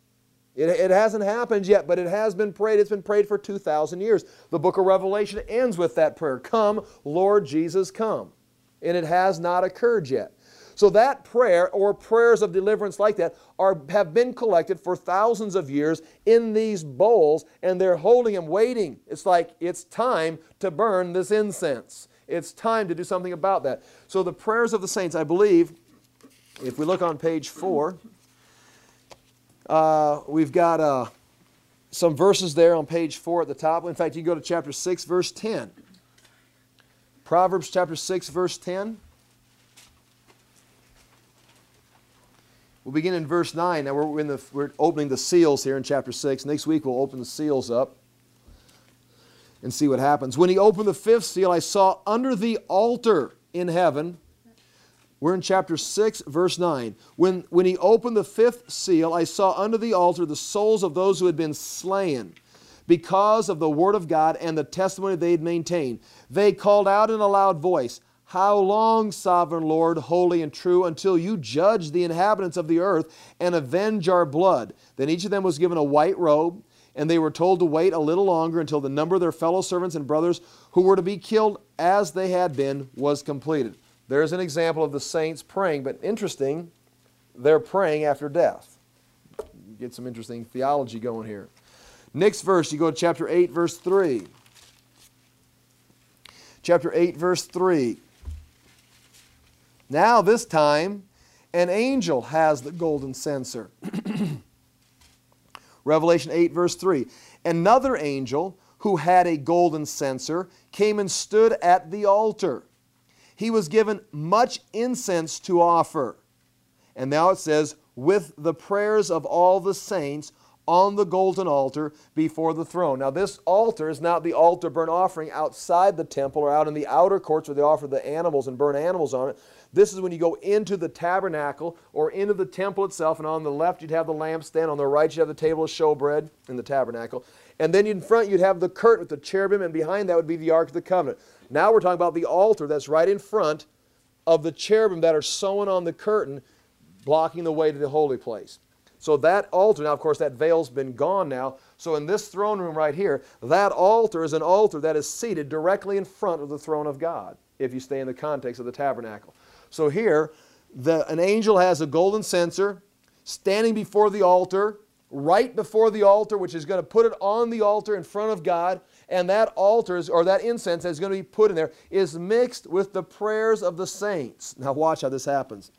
It hasn't happened yet, but it has been prayed. It's been prayed for 2,000 years. The book of Revelation ends with that prayer, come Lord Jesus, come. And it has not occurred yet. So that prayer, or prayers of deliverance like that, have been collected for thousands of years in these bowls, and they're holding them, waiting. It's like it's time to burn this incense. It's time to do something about that. So the prayers of the saints, I believe, if we look on page 4, we've got some verses there on page 4 at the top. In fact, you can go to chapter 6, verse 10. Proverbs chapter 6, verse 10. We'll begin in verse 9. Now we're opening the seals here in chapter 6. Next week we'll open the seals up and see what happens. When he opened the fifth seal, I saw under the altar in heaven. We're in chapter 6, verse 9. When he opened the fifth seal, I saw under the altar the souls of those who had been slain because of the word of God and the testimony they had maintained. They called out in a loud voice, how long, sovereign Lord, holy and true, until you judge the inhabitants of the earth and avenge our blood? Then each of them was given a white robe, and they were told to wait a little longer until the number of their fellow servants and brothers who were to be killed as they had been was completed. There's an example of the saints praying, but interesting, they're praying after death. Get some interesting theology going here. Next verse, you go to chapter 8, verse 3. Chapter 8, verse 3. Now this time, an angel has the golden censer. Revelation 8, verse 3. Another angel who had a golden censer came and stood at the altar. He was given much incense to offer. And now it says, with the prayers of all the saints on the golden altar before the throne. Now this altar is not the altar burnt offering outside the temple or out in the outer courts where they offer the animals and burn animals on it. This is when you go into the tabernacle or into the temple itself, and on the left you'd have the lampstand, on the right you'd have the table of showbread in the tabernacle. And then in front you'd have the curtain with the cherubim, and behind that would be the Ark of the Covenant. Now we're talking about the altar that's right in front of the cherubim that are sewn on the curtain, blocking the way to the holy place. So that altar, now of course that veil's been gone now, so in this throne room right here, that altar is an altar that is seated directly in front of the throne of God, if you stay in the context of the tabernacle. So here, an angel has a golden censer standing before the altar, right before the altar, which is going to put it on the altar in front of God, and that altar, or that incense that's going to be put in there, is mixed with the prayers of the saints. Now watch how this happens.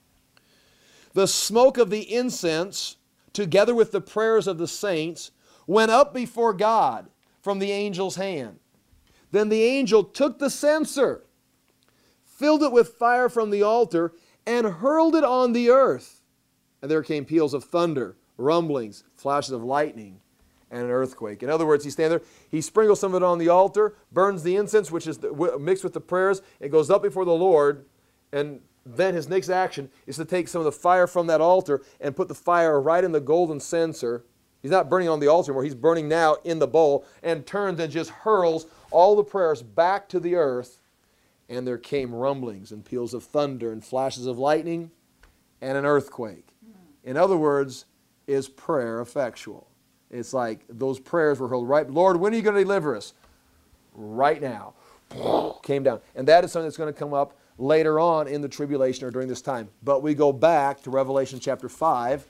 The smoke of the incense, together with the prayers of the saints, went up before God from the angel's hand. Then the angel took the censer, filled it with fire from the altar, and hurled it on the earth. And there came peals of thunder, rumblings, flashes of lightning, and an earthquake. In other words, he's standing there, he sprinkles some of it on the altar, burns the incense, which is mixed with the prayers, it goes up before the Lord, and then his next action is to take some of the fire from that altar and put the fire right in the golden censer. He's not burning on the altar anymore, he's burning now in the bowl, and turns and just hurls all the prayers back to the earth. And there came rumblings and peals of thunder and flashes of lightning and an earthquake. In other words, is prayer effectual? It's like those prayers were hurled right. Lord, when are you going to deliver us? Right now. Came down. And that is something that's going to come up later on in the tribulation or during this time. But we go back to Revelation chapter 5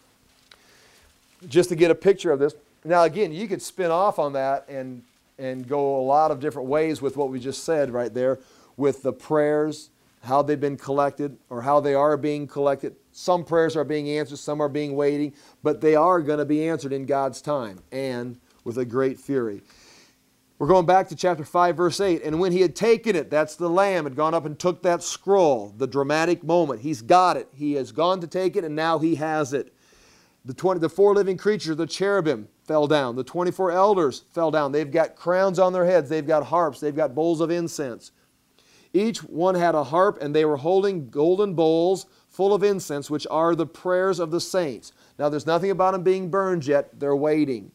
just to get a picture of this. Now again, you could spin off on that and go a lot of different ways with what we just said right there, with the prayers, how they've been collected or how they are being collected. Some prayers are being answered, some are being waiting, but they are going to be answered in God's time and with a great fury. We're going back to chapter 5, verse 8. And when he had taken it, that's the Lamb, had gone up and took that scroll, the dramatic moment. He's got it. He has gone to take it, and now he has it. The 4 living creatures, the cherubim, fell down. The 24 elders fell down. They've got crowns on their heads. They've got harps. They've got bowls of incense. Each one had a harp, and they were holding golden bowls full of incense, which are the prayers of the saints. Now, there's nothing about them being burned yet. They're waiting.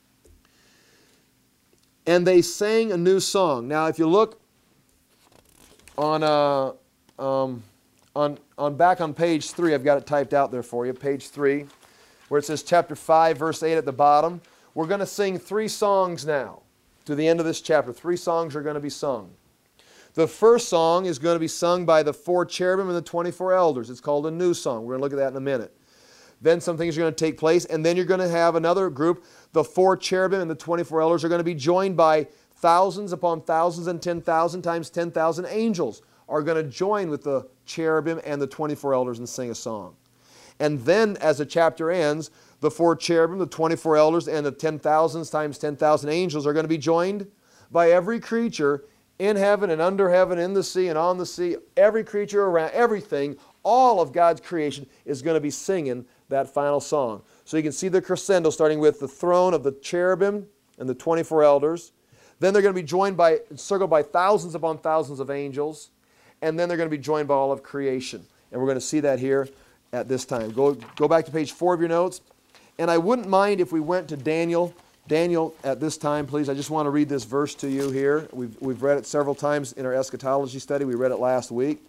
And they sang a new song. Now, if you look on back on page 3, I've got it typed out there for you, page 3, where it says chapter 5, verse 8 at the bottom. We're going to sing 3 songs now to the end of this chapter. 3 songs are going to be sung. The first song is going to be sung by the 4 cherubim and the 24 elders. It's called a new song. We're going to look at that in a minute. Then some things are going to take place, and then you're going to have another group. The 4 cherubim and the 24 elders are going to be joined by thousands upon thousands and 10,000 times 10,000 angels are going to join with the cherubim and the 24 elders and sing a song. And then as the chapter ends, the 4 cherubim, the 24 elders, and the 10,000 times 10,000 angels are going to be joined by every creature in heaven and under heaven, in the sea and on the sea. Every creature around, everything, all of God's creation is going to be singing that final song. So you can see the crescendo starting with the throne of the cherubim and the 24 elders. Then they're going to be joined by, encircled by thousands upon thousands of angels. And then they're going to be joined by all of creation. And we're going to see that here at this time. Go back to page 4 of your notes. And I wouldn't mind if we went to Daniel. Daniel, at this time, please. I just want to read this verse to you here. We've read it several times in our eschatology study. We read it last week.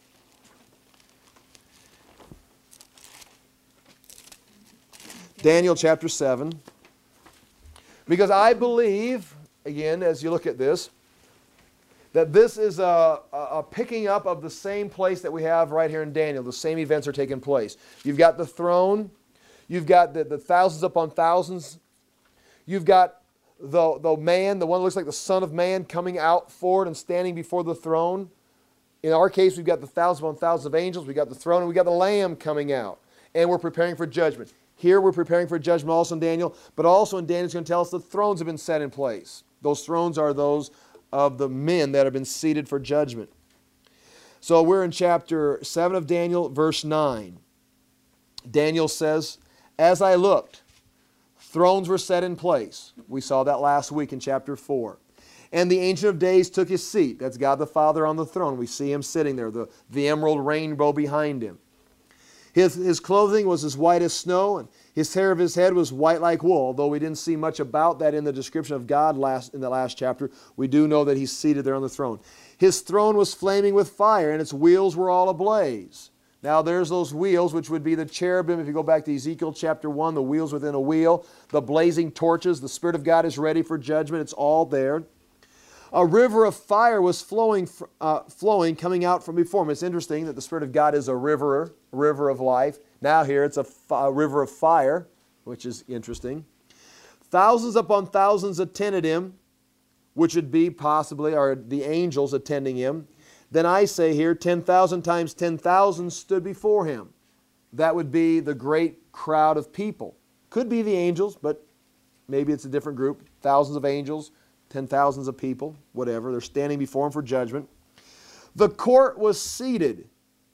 Daniel chapter 7. Because I believe, again, as you look at this, that this is a picking up of the same place that we have right here in Daniel. The same events are taking place. You've got the throne. You've got the thousands upon thousands You've got the man, the one that looks like the Son of Man, coming out forward and standing before the throne. In our case, we've got the thousands upon thousands of angels. We've got the throne, and we've got the Lamb coming out. And we're preparing for judgment. Here we're preparing for judgment also in Daniel, but also in Daniel it's going to tell us the thrones have been set in place. Those thrones are those of the men that have been seated for judgment. So we're in chapter 7 of Daniel, verse 9. Daniel says, as I looked, thrones were set in place. We saw that last week in chapter 4. And the Ancient of Days took his seat. That's God the Father on the throne. We see him sitting there, the emerald rainbow behind him. His clothing was as white as snow, and his hair of his head was white like wool. Although we didn't see much about that in the description of God in the last chapter, we do know that he's seated there on the throne. His throne was flaming with fire, and its wheels were all ablaze. Now there's those wheels, which would be the cherubim. If you go back to Ezekiel chapter 1, the wheels within a wheel, the blazing torches, the Spirit of God is ready for judgment. It's all there. A river of fire was flowing, coming out from before him. It's interesting that the Spirit of God is a river of life. Now here it's a river of fire, which is interesting. Thousands upon thousands attended him, which would be possibly, or the angels attending him. Then I say here, 10,000 times 10,000 stood before him. That would be the great crowd of people. Could be the angels, but maybe it's a different group. Thousands of angels, 10,000s of people, whatever. They're standing before him for judgment. The court was seated,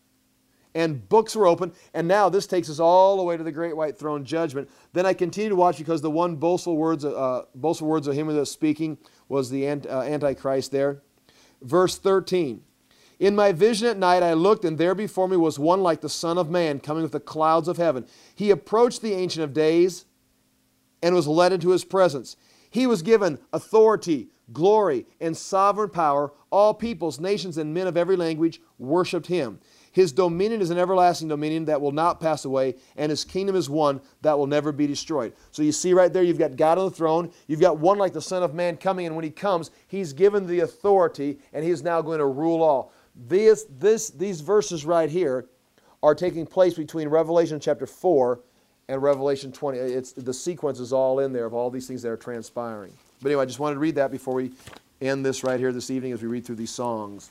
and books were open. And now this takes us all the way to the great white throne judgment. Then I continue to watch because the one boastful words of him that was speaking was the Antichrist there. Verse 13. In my vision at night I looked, and there before me was one like the Son of Man coming with the clouds of heaven. He approached the Ancient of Days and was led into his presence. He was given authority, glory, and sovereign power. All peoples, nations, and men of every language worshipped him. His dominion is an everlasting dominion that will not pass away, and his kingdom is one that will never be destroyed. So you see right there, you've got God on the throne. You've got one like the Son of Man coming, and when he comes, he's given the authority, and he's now going to rule all. These verses right here are taking place between Revelation chapter 4 and Revelation 20. The sequence is all in there of all these things that are transpiring. But anyway, I just wanted to read that before we end this right here this evening as we read through these songs.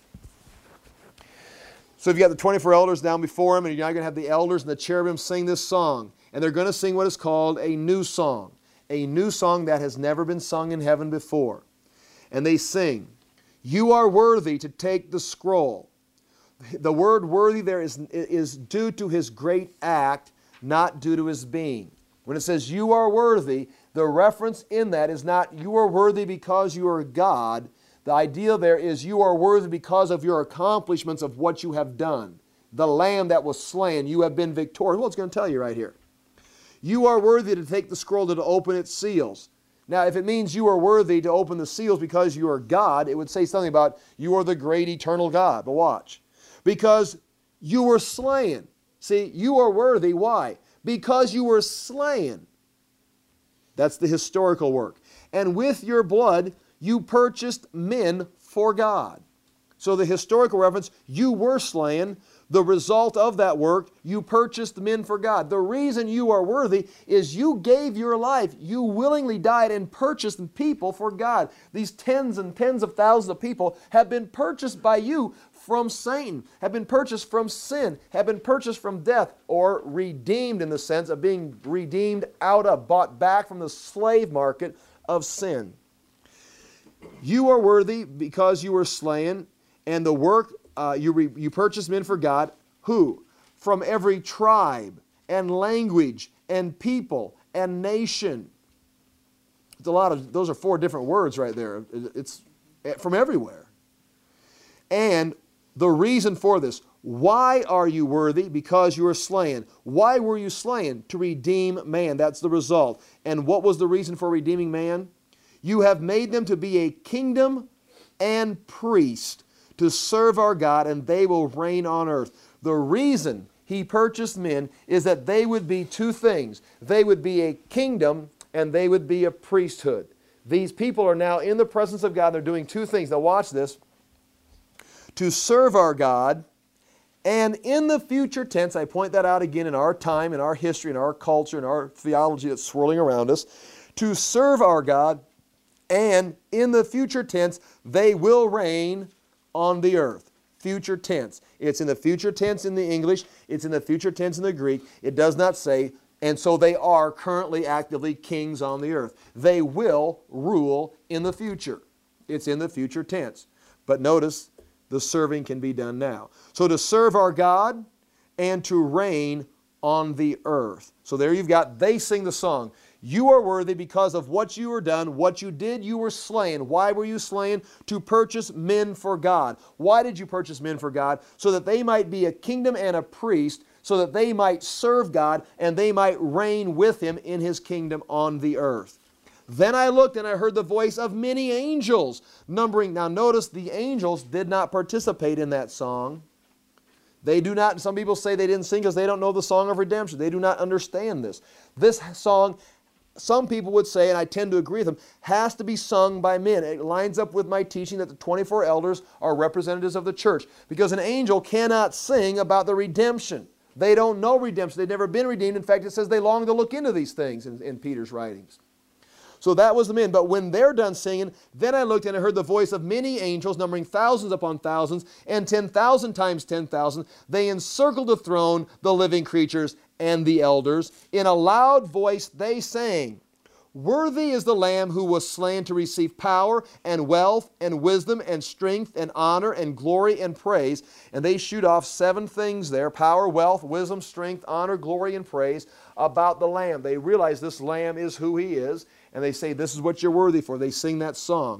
So you've got the 24 elders down before him, and you're now going to have the elders and the cherubim sing this song. And they're going to sing what is called a new song that has never been sung in heaven before. And they sing, "You are worthy to take the scroll." The word worthy there is due to his great act, not due to his being. When it says you are worthy, the reference in that is not you are worthy because you are God. The idea there is you are worthy because of your accomplishments of what you have done. The Lamb that was slain, you have been victorious. Well, it's going to tell you right here. You are worthy to take the scroll to open its seals. Now, if it means you are worthy to open the seals because you are God, it would say something about you are the great eternal God. But watch. Because you were slain. See, you are worthy. Why? Because you were slain. That's the historical work. And with your blood, you purchased men for God. So the historical reference, you were slain. The result of that work, you purchased men for God. The reason you are worthy is you gave your life. You willingly died and purchased people for God. These tens and tens of thousands of people have been purchased by you from Satan, have been purchased from sin, have been purchased from death, or redeemed in the sense of being redeemed out of, bought back from the slave market of sin. You are worthy because you were slain, and the work you purchased men for God, who? From every tribe and language and people and nation. It's a lot of, those are 4 different words right there. It's from everywhere. And the reason for this, why are you worthy? Because you were slain. Why were you slain? To redeem man. That's the result. And what was the reason for redeeming man? You have made them to be a kingdom and priest to serve our God, and they will reign on earth. The reason he purchased men is that they would be 2 things. They would be a kingdom and they would be a priesthood. These people are now in the presence of God. They're doing 2 things. Now watch this. To serve our God, and in the future tense, I point that out again in our time, in our history, in our culture, in our theology that's swirling around us, to serve our God, and in the future tense, they will reign on the earth. Future tense. It's in the future tense in the English. It's in the future tense in the Greek. It does not say, and so they are currently actively kings on the earth. They will rule in the future. It's in the future tense. But notice, the serving can be done now. So to serve our God and to reign on the earth. So there you've got, they sing the song. You are worthy because of what you were done, what you did, you were slain. Why were you slain? To purchase men for God. Why did you purchase men for God? So that they might be a kingdom and a priest, so that they might serve God and they might reign with Him in His kingdom on the earth. Then I looked and I heard the voice of many angels, numbering. Now notice the angels did not participate in that song. They do not, some people say they didn't sing because they don't know the song of redemption. They do not understand this. This song, some people would say, and I tend to agree with them, has to be sung by men. It lines up with my teaching that the 24 elders are representatives of the church, because an angel cannot sing about the redemption. They don't know redemption. They've never been redeemed. In fact, it says they long to look into these things in Peter's writings. So that was the men. But when they're done singing, then I looked and I heard the voice of many angels, numbering thousands upon thousands, and 10,000 times 10,000. They encircled the throne, the living creatures, and the elders. In a loud voice they sang, "Worthy is the Lamb who was slain to receive power and wealth and wisdom and strength and honor and glory and praise." And they shoot off 7 things there: power, wealth, wisdom, strength, honor, glory, and praise about the Lamb. They realize this Lamb is who He is, and they say, this is what you're worthy for. They sing that song.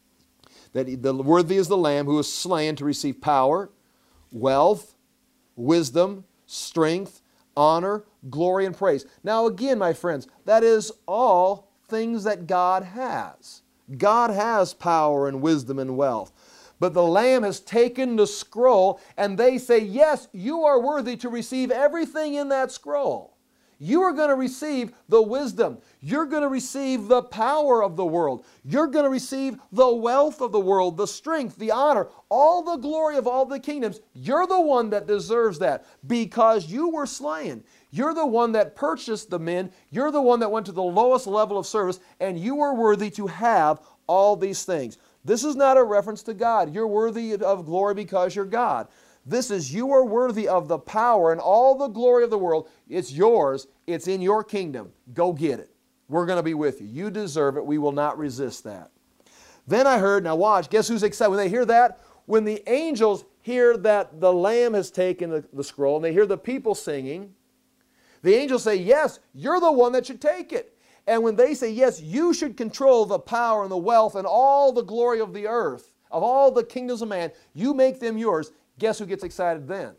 That the worthy is the Lamb who was slain to receive power, wealth, wisdom, strength, honor, glory, and praise. Now again, my friends, that is all things that God has. God has power and wisdom and wealth. But the Lamb has taken the scroll, and they say, yes, you are worthy to receive everything in that scroll. You are going to receive the wisdom. You're going to receive the power of the world. You're going to receive the wealth of the world, the strength, the honor, all the glory of all the kingdoms. You're the one that deserves that because you were slain. You're the one that purchased the men. You're the one that went to the lowest level of service, and you are worthy to have all these things. This is not a reference to God. You're worthy of glory because you're God. This is, you are worthy of the power and all the glory of the world. It's yours. It's in your kingdom. Go get it. We're going to be with you. You deserve it. We will not resist that. Then I heard, now watch, guess who's excited? When they hear that, when the angels hear that the Lamb has taken the scroll and they hear the people singing, the angels say, yes, you're the one that should take it. And when they say, yes, you should control the power and the wealth and all the glory of the earth, of all the kingdoms of man, you make them yours. Guess who gets excited then?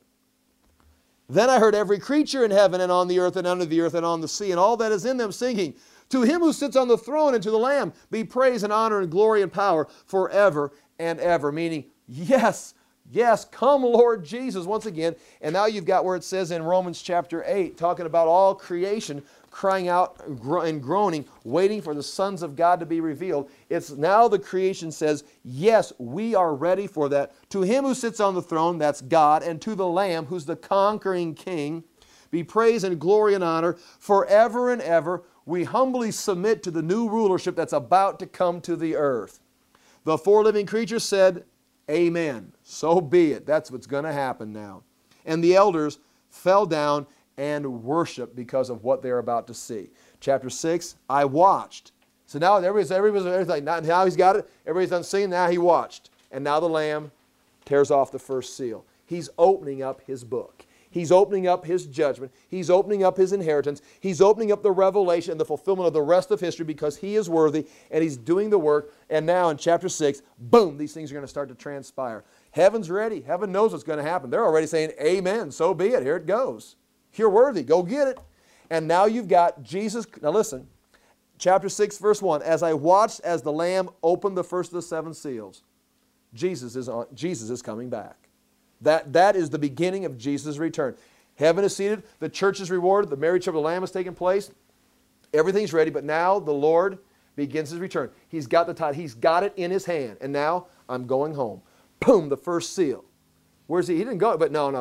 Then I heard every creature in heaven and on the earth and under the earth and on the sea and all that is in them singing, to Him who sits on the throne and to the Lamb be praise and honor and glory and power forever and ever. Meaning, yes, yes, come Lord Jesus once again. And now you've got where it says in Romans chapter 8, talking about all creation crying out and groaning, waiting for the sons of God to be revealed. It's now the creation says, yes, we are ready for that. To Him who sits on the throne, that's God, and to the Lamb, who's the conquering King, be praise and glory and honor forever and ever. We humbly submit to the new rulership that's about to come to the earth. The 4 living creatures said, amen. So be it. That's what's going to happen now. And the elders fell down and worship because of what they're about to see. Chapter 6, I watched. So now everybody's like, now he's got it. Everybody's done singing. Now he watched. And now the Lamb tears off the first seal. He's opening up His book. He's opening up His judgment. He's opening up His inheritance. He's opening up the revelation and the fulfillment of the rest of history because He is worthy and He's doing the work. And now in chapter 6, boom, these things are going to start to transpire. Heaven's ready. Heaven knows what's going to happen. They're already saying, amen, so be it. Here it goes. You're worthy. Go get it. And now you've got Jesus. Now listen, chapter 6, verse 1. As I watched as the Lamb opened the first of the 7 seals, Jesus is coming back. That is the beginning of Jesus' return. Heaven is seated. The church is rewarded. The marriage of the Lamb has taken place. Everything's ready. But now the Lord begins His return. He's got the title. He's got it in His hand. And now I'm going home. Boom, the first seal. Where's He? He didn't go. But no.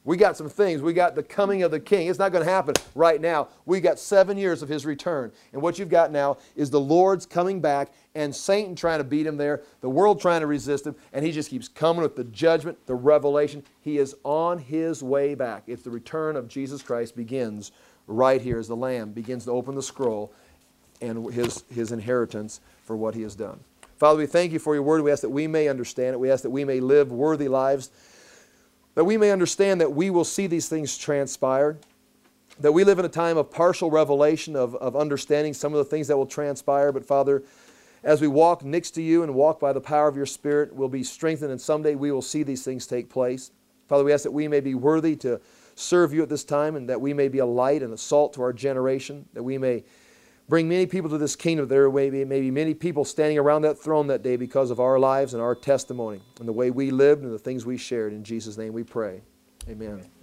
We got some things. We got the coming of the King. It's not going to happen right now. We got 7 years of His return. And what you've got now is the Lord's coming back and Satan trying to beat Him there, the world trying to resist Him, and He just keeps coming with the judgment, the revelation. He is on His way back. It's the return of Jesus Christ begins right here as the Lamb begins to open the scroll and His inheritance for what He has done. Father, we thank You for Your word. We ask that we may understand it. We ask that we may live worthy lives, that we may understand that we will see these things transpire, that we live in a time of partial revelation, of understanding some of the things that will transpire. But Father, as we walk next to You and walk by the power of Your Spirit, we'll be strengthened, and someday we will see these things take place. Father, we ask that we may be worthy to serve You at this time, and that we may be a light and a salt to our generation, that we may bring many people to this kingdom. There may be many people standing around that throne that day because of our lives and our testimony and the way we lived and the things we shared. In Jesus' name we pray. Amen.